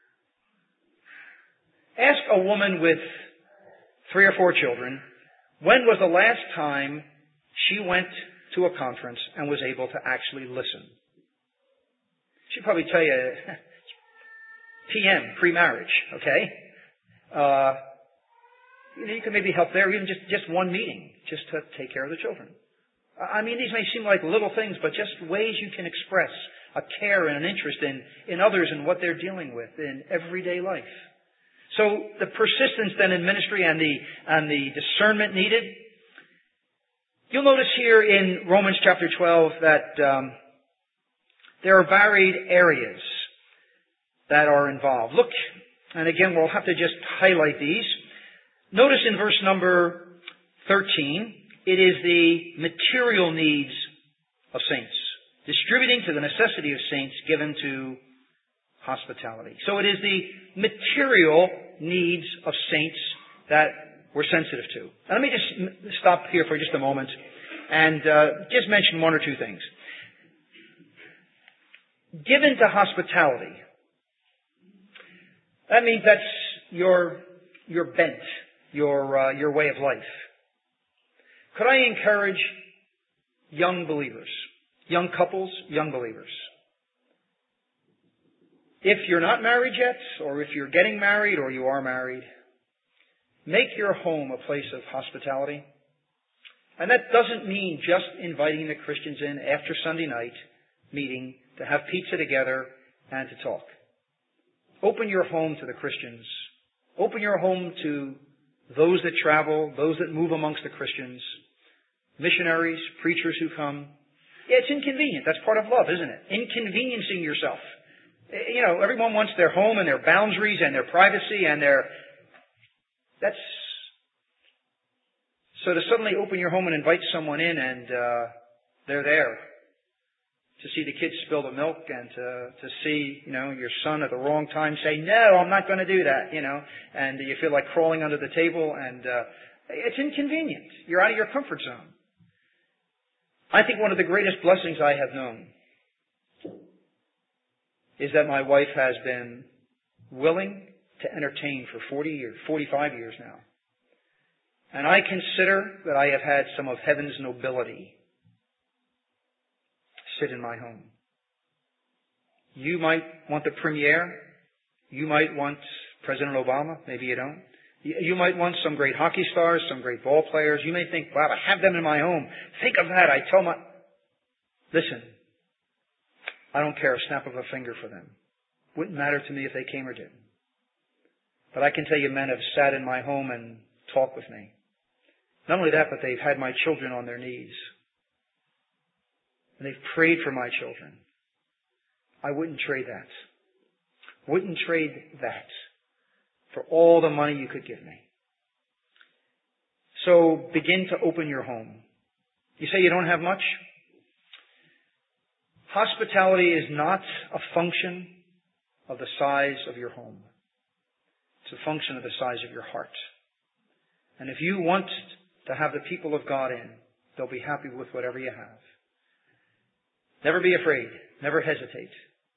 Ask a woman with three or four children, when was the last time she went to a conference and was able to actually listen? She'd probably tell you, P M, pre-marriage, okay? Uh, you know, you can maybe help there, even just, just one meeting, just to take care of the children. I mean, these may seem like little things, but just ways you can express a care and an interest in, in others and what they're dealing with in everyday life. So the persistence then in ministry and the, and the discernment needed. You'll notice here in Romans chapter twelve that um, there are varied areas that are involved. Look, and again we'll have to just highlight these. Notice in verse number thirteen, it is the material needs of saints, distributing to the necessity of saints given to hospitality. So it is the material needs of saints that we're sensitive to. Now let me just stop here for just a moment and uh, just mention one or two things. Given to hospitality, that means that's your your bent, your uh, your way of life. Could I encourage young believers, young couples, young believers? If you're not married yet, or if you're getting married, or you are married, make your home a place of hospitality. And that doesn't mean just inviting the Christians in after Sunday night meeting to have pizza together and to talk. Open your home to the Christians. Open your home to those that travel, those that move amongst the Christians, missionaries, preachers who come. Yeah, it's inconvenient. That's part of love, isn't it? Inconveniencing yourself. You know, everyone wants their home and their boundaries and their privacy and their... That's... So to suddenly open your home and invite someone in and uh, they're there. To see the kids spill the milk and to, to see, you know, your son at the wrong time say, no, I'm not going to do that, you know. And you feel like crawling under the table and uh, it's inconvenient. You're out of your comfort zone. I think one of the greatest blessings I have known is that my wife has been willing to entertain for forty years, forty-five years now. And I consider that I have had some of heaven's nobility sit in my home. You might want the premier. You might want President Obama. Maybe you don't. You might want some great hockey stars, some great ball players. You may think, wow, I have them in my home. Think of that. I tell my... Listen, I don't care a snap of a finger for them. Wouldn't matter to me if they came or didn't. But I can tell you men have sat in my home and talked with me. Not only that, but they've had my children on their knees. And they've prayed for my children. I wouldn't trade that. Wouldn't trade that for all the money you could give me. So begin to open your home. You say you don't have much? Hospitality is not a function of the size of your home. It's a function of the size of your heart. And if you want to have the people of God in, they'll be happy with whatever you have. Never be afraid. Never hesitate.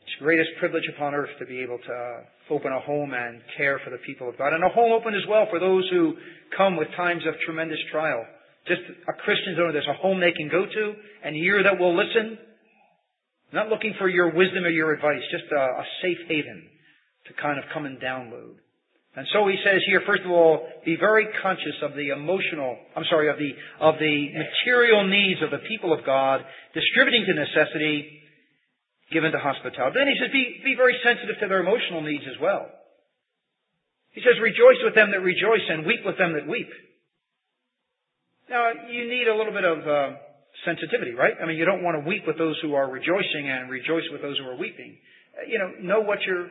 It's the greatest privilege upon earth to be able to uh, open a home and care for the people of God. And a home open as well for those who come with times of tremendous trial. Just a Christian's know there's a home they can go to, an ear that will listen. Not looking for your wisdom or your advice, just a, a safe haven to kind of come and download. And so he says here, first of all, be very conscious of the emotional, I'm sorry, of the, of the material needs of the people of God, distributing to necessity, given to hospitality. Then he says, be, be very sensitive to their emotional needs as well. He says, rejoice with them that rejoice and weep with them that weep. Now, you need a little bit of uh, sensitivity, right? I mean, you don't want to weep with those who are rejoicing and rejoice with those who are weeping. You know, know what you're...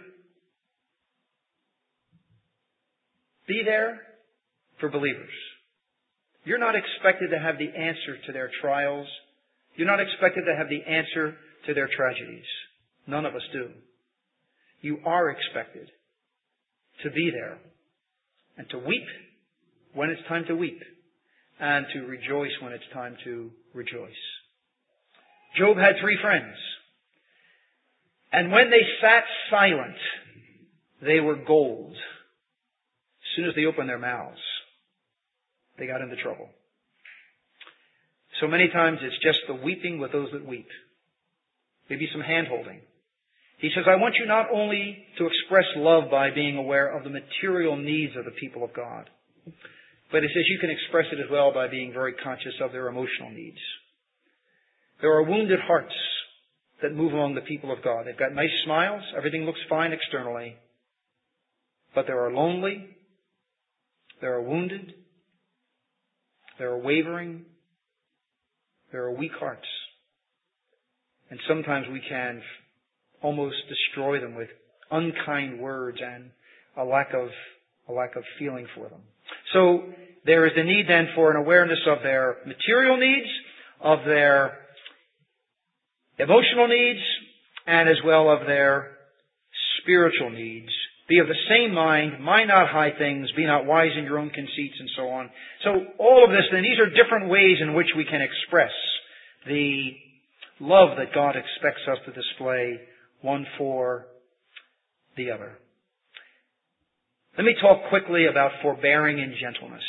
Be there for believers. You're not expected to have the answer to their trials. You're not expected to have the answer to their tragedies. None of us do. You are expected to be there and to weep when it's time to weep and to rejoice when it's time to rejoice. Job had three friends. And when they sat silent, they were gold. As soon as they opened their mouths, they got into trouble. So many times it's just the weeping with those that weep. Maybe some hand-holding. He says, I want you not only to express love by being aware of the material needs of the people of God, but he says you can express it as well by being very conscious of their emotional needs. There are wounded hearts that move among the people of God. They've got nice smiles. Everything looks fine externally. But there are lonely. There are wounded. There are wavering. There are weak hearts. And sometimes we can almost destroy them with unkind words and a lack of a lack of feeling for them. So there is a need then for an awareness of their material needs, of their emotional needs, and as well of their spiritual needs. Be of the same mind, mind not high things, be not wise in your own conceits, and so on. So all of this, then, these are different ways in which we can express the love that God expects us to display one for the other. Let me talk quickly about forbearing and gentleness.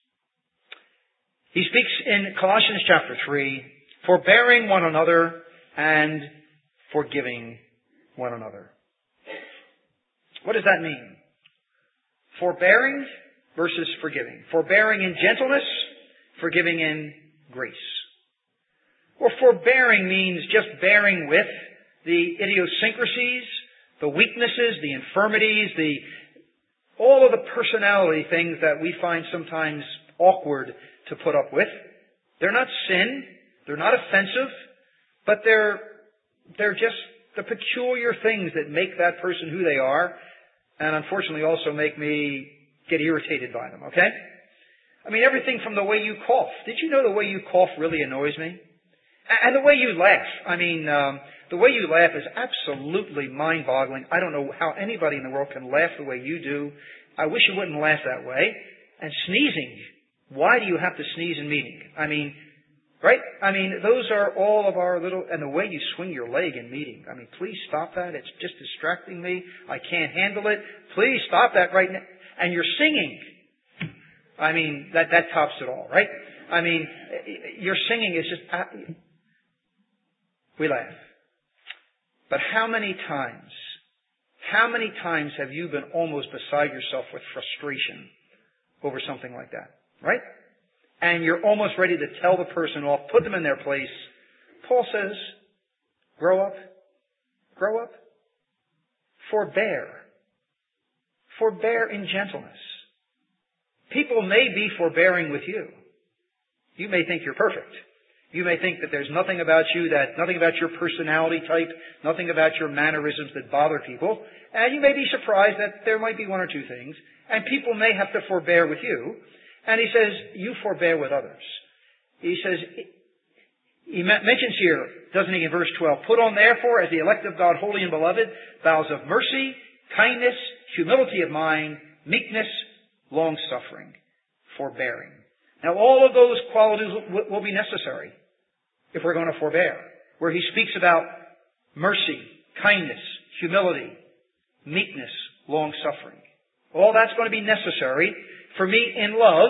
He speaks in Colossians chapter three, forbearing one another and forgiving one another. What does that mean? Forbearing versus forgiving. Forbearing in gentleness, forgiving in grace. Or forbearing means just bearing with the idiosyncrasies, the weaknesses, the infirmities, the all of the personality things that we find sometimes awkward to put up with. They're not sin, they're not offensive, but they're they're just the peculiar things that make that person who they are, and unfortunately also make me get irritated by them, okay? I mean, everything from the way you cough. Did you know the way you cough really annoys me? And the way you laugh. I mean, um, the way you laugh is absolutely mind-boggling. I don't know how anybody in the world can laugh the way you do. I wish you wouldn't laugh that way. And sneezing. Why do you have to sneeze in meeting? I mean, right? I mean, those are all of our little... And the way you swing your leg in meeting. I mean, please stop that. It's just distracting me. I can't handle it. Please stop that right now. And you're singing. I mean, that, that tops it all, right? I mean, your singing is just... We laugh. But how many times, how many times have you been almost beside yourself with frustration over something like that? Right? And you're almost ready to tell the person off, put them in their place. Paul says, grow up. Grow up. Forbear. Forbear in gentleness. People may be forbearing with you. You may think you're perfect. You may think that there's nothing about you, that nothing about your personality type, nothing about your mannerisms that bother people. And you may be surprised that there might be one or two things. And people may have to forbear with you. And he says, you forbear with others. He says, he mentions here, doesn't he, in verse twelve, put on therefore as the elect of God, holy and beloved, vows of mercy, kindness, humility of mind, meekness, long-suffering, forbearing. Now, all of those qualities will be necessary if we're going to forbear. Where he speaks about mercy, kindness, humility, meekness, long-suffering. All that's going to be necessary for me in love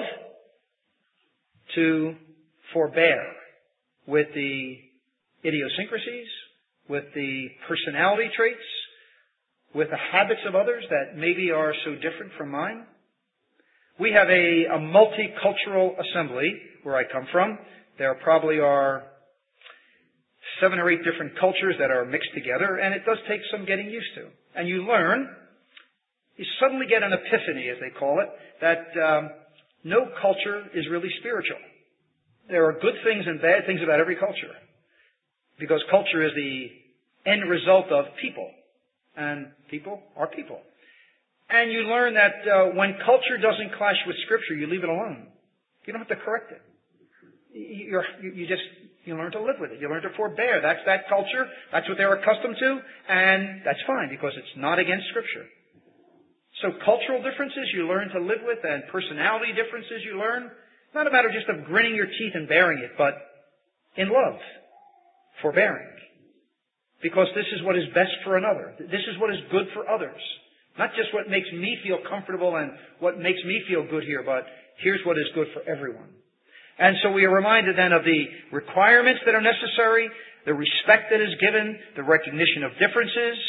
to forbear with the idiosyncrasies, with the personality traits, with the habits of others that maybe are so different from mine. We have a, a multicultural assembly where I come from. There probably are seven or eight different cultures that are mixed together, and it does take some getting used to. And you learn, you suddenly get an epiphany, as they call it, that um, no culture is really spiritual. There are good things and bad things about every culture, because culture is the end result of people, and people are people. And you learn that uh, when culture doesn't clash with Scripture, you leave it alone. You don't have to correct it. You're, you just you learn to live with it. You learn to forbear. That's that culture. That's what they're accustomed to, and that's fine because it's not against Scripture. So cultural differences you learn to live with, and personality differences you learn. Not a matter just of gritting your teeth and bearing it, but in love, forbearing. Because this is what is best for another. This is what is good for others. Not just what makes me feel comfortable and what makes me feel good here, but here's what is good for everyone. And so we are reminded then of the requirements that are necessary, the respect that is given, the recognition of differences,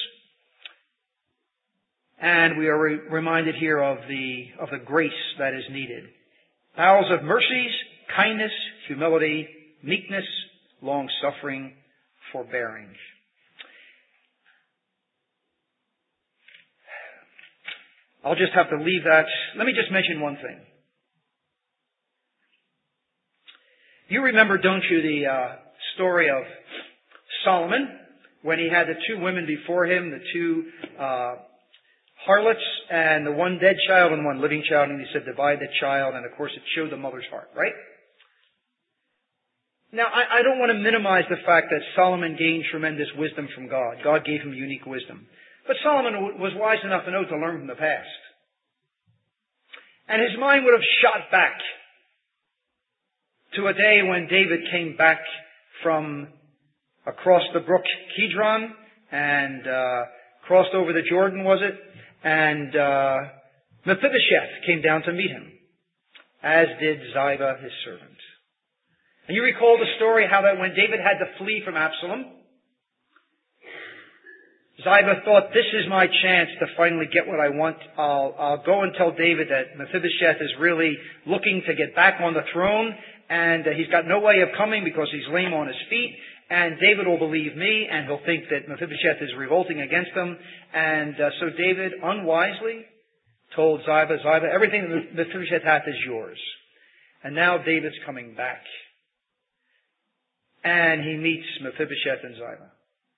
and we are re- reminded here of the of the grace that is needed. Bowels of mercies, kindness, humility, meekness, long-suffering, forbearing. I'll just have to leave that. Let me just mention one thing. You remember, don't you, the uh, story of Solomon when he had the two women before him, the two uh, harlots and the one dead child and one living child, and he said, divide the child, and of course it showed the mother's heart, right? Now, I, I don't want to minimize the fact that Solomon gained tremendous wisdom from God. God gave him unique wisdom. But Solomon was wise enough to know to learn from the past. And his mind would have shot back to a day when David came back from across the brook Kidron and uh, crossed over the Jordan, was it? And uh, Mephibosheth came down to meet him, as did Ziba, his servant. And you recall the story how that when David had to flee from Absalom, Ziba thought, this is my chance to finally get what I want. I'll, I'll go and tell David that Mephibosheth is really looking to get back on the throne, and uh, he's got no way of coming because he's lame on his feet, and David will believe me, and he'll think that Mephibosheth is revolting against him. And uh, so David unwisely told Ziba, Ziba, everything that Mephibosheth hath is yours. And now David's coming back. And he meets Mephibosheth and Ziba.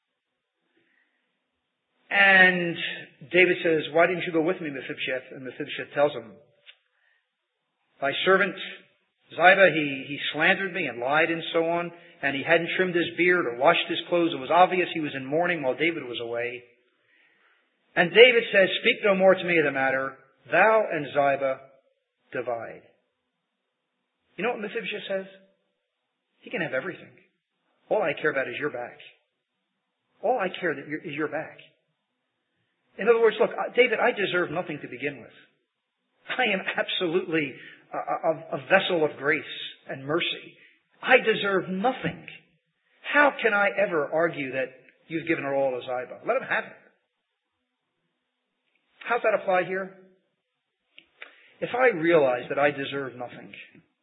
And David says, why didn't you go with me, Mephibosheth? And Mephibosheth tells him, thy servant Ziba, he, he slandered me and lied and so on, and he hadn't trimmed his beard or washed his clothes. It was obvious he was in mourning while David was away. And David says, speak no more to me of the matter. Thou and Ziba divide. You know what Mephibosheth says? He can have everything. All I care about is your back. All I care that is your back. In other words, look, David, I deserve nothing to begin with. I am absolutely a, a, a vessel of grace and mercy. I deserve nothing. How can I ever argue that you've given her all to Ziba? Let him have it. How's that apply here? If I realize that I deserve nothing,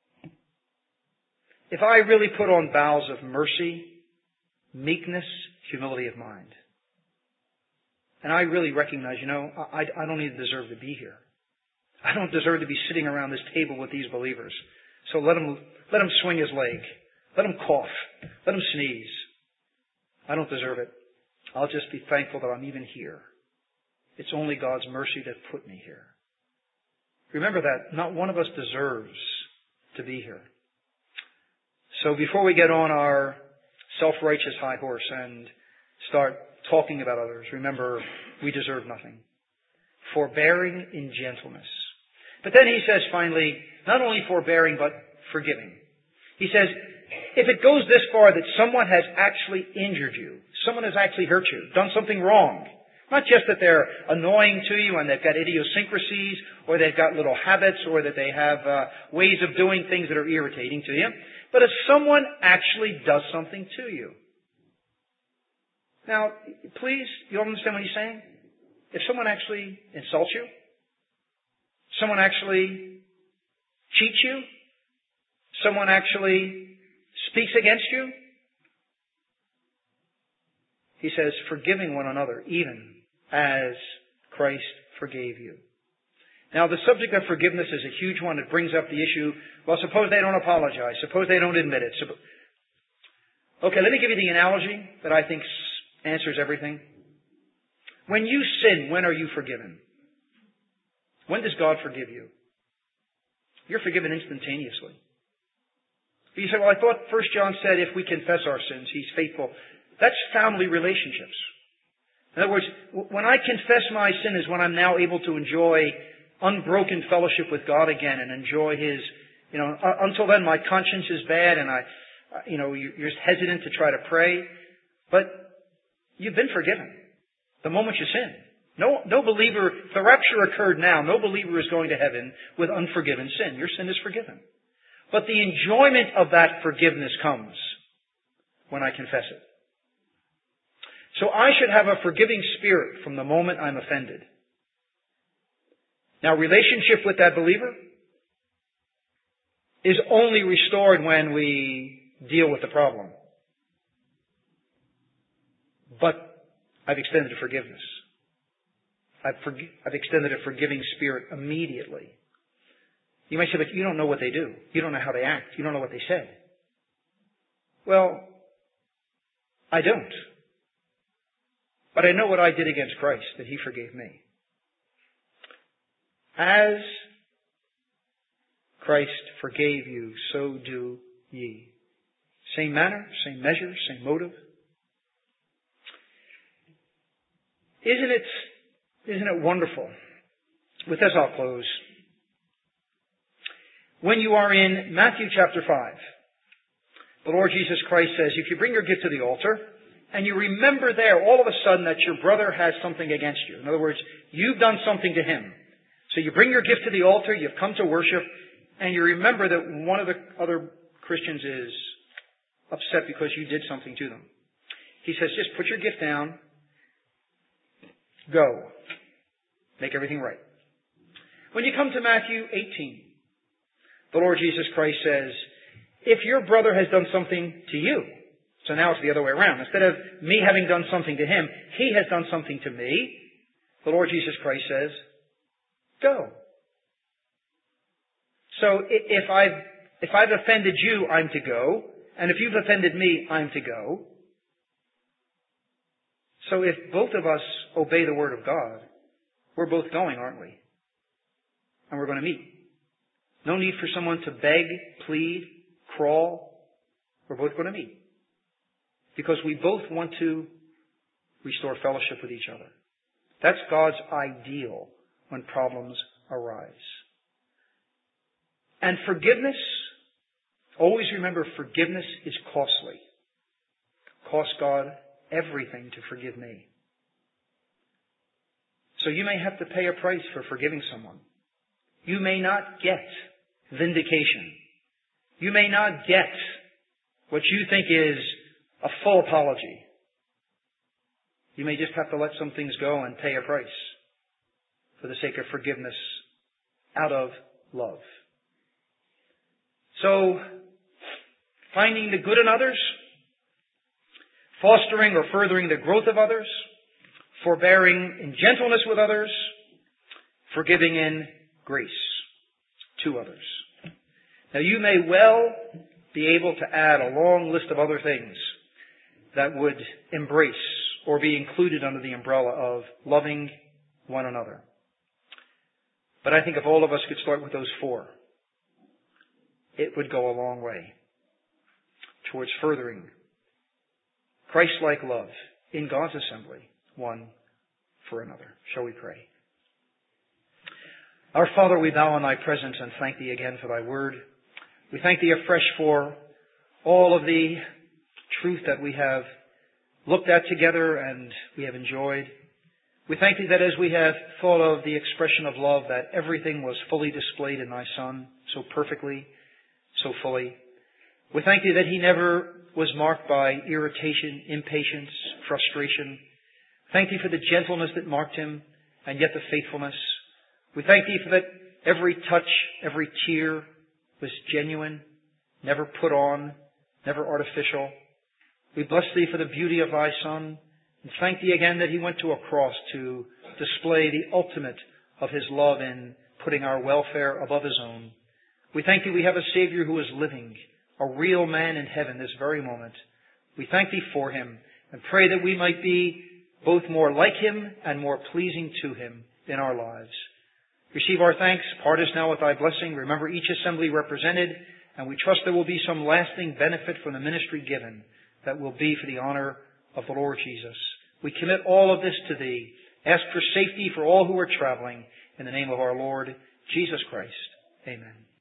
if I really put on bowels of mercy, meekness, humility of mind, and I really recognize, you know, I, I don't even deserve to be here. I don't deserve to be sitting around this table with these believers. So let him, let him swing his leg. Let him cough. Let him sneeze. I don't deserve it. I'll just be thankful that I'm even here. It's only God's mercy that put me here. Remember that not one of us deserves to be here. So before we get on our self-righteous high horse and start talking about others, remember, we deserve nothing. Forbearing in gentleness. But then he says finally, not only forbearing, but forgiving. He says, if it goes this far that someone has actually injured you, someone has actually hurt you, done something wrong, Not just that they're annoying to you and they've got idiosyncrasies or they've got little habits or that they have uh, ways of doing things that are irritating to you, but if someone actually does something to you. Now, please, you understand what he's saying? If someone actually insults you, someone actually cheats you, someone actually speaks against you, he says, forgiving one another, even as Christ forgave you. Now, the subject of forgiveness is a huge one. It brings up the issue, well, suppose they don't apologize. Suppose they don't admit it. Okay, let me give you the analogy that I think answers everything. When you sin, when are you forgiven? When does God forgive you? You're forgiven instantaneously. You say, well, I thought First John said if we confess our sins, He's faithful. That's family relationships. In other words, when I confess my sin is when I'm now able to enjoy unbroken fellowship with God again and enjoy His, you know, until then my conscience is bad and I, you know, you're hesitant to try to pray. But you've been forgiven the moment you sin. No, no believer, if the rapture occurred now, no believer is going to heaven with unforgiven sin. Your sin is forgiven. But the enjoyment of that forgiveness comes when I confess it. So I should have a forgiving spirit from the moment I'm offended. Now, relationship with that believer is only restored when we deal with the problem. But I've extended a forgiveness. I've, forg- I've extended a forgiving spirit immediately. You might say, but you don't know what they do. You don't know how they act. You don't know what they say. Well, I don't. But I know what I did against Christ, that He forgave me. As Christ forgave you, so do ye. Same manner, same measure, same motive. Isn't it, isn't it wonderful? With this I'll close. When you are in Matthew chapter five, the Lord Jesus Christ says, if you bring your gift to the altar, and you remember there all of a sudden that your brother has something against you. In other words, you've done something to him. So you bring your gift to the altar, you've come to worship, and you remember that one of the other Christians is upset because you did something to them. He says, just put your gift down, go, make everything right. When you come to Matthew eighteen, the Lord Jesus Christ says, if your brother has done something to you, so now it's the other way around. Instead of me having done something to him, he has done something to me. The Lord Jesus Christ says, go. So if I've, if I've offended you, I'm to go. And if you've offended me, I'm to go. So if both of us obey the Word of God, we're both going, aren't we? And we're going to meet. No need for someone to beg, plead, crawl. We're both going to meet. Because we both want to restore fellowship with each other. That's God's ideal when problems arise. And forgiveness, always remember forgiveness is costly. It costs God everything to forgive me. So you may have to pay a price for forgiving someone. You may not get vindication. You may not get what you think is a full apology. You may just have to let some things go and pay a price for the sake of forgiveness out of love. So, finding the good in others, fostering or furthering the growth of others, forbearing in gentleness with others, forgiving in grace to others. Now you may well be able to add a long list of other things that would embrace or be included under the umbrella of loving one another. But I think if all of us could start with those four, it would go a long way towards furthering Christ-like love in God's assembly, one for another. Shall we pray? Our Father, we bow in Thy presence and thank Thee again for Thy word. We thank Thee afresh for all of the truth that we have looked at together and we have enjoyed. We thank Thee that as we have thought of the expression of love, that everything was fully displayed in Thy Son, so perfectly, so fully. We thank Thee that He never was marked by irritation, impatience, frustration. Thank Thee for the gentleness that marked Him, and yet the faithfulness. We thank Thee for that every touch, every tear was genuine, never put on, never artificial. We bless Thee for the beauty of Thy Son, and thank Thee again that He went to a cross to display the ultimate of His love in putting our welfare above His own. We thank Thee we have a Savior who is living, a real man in heaven this very moment. We thank Thee for Him and pray that we might be both more like Him and more pleasing to Him in our lives. Receive our thanks. Part us now with Thy blessing. Remember each assembly represented, and we trust there will be some lasting benefit from the ministry given that will be for the honor of the Lord Jesus. We commit all of this to Thee. Ask for safety for all who are traveling in the name of our Lord Jesus Christ. Amen.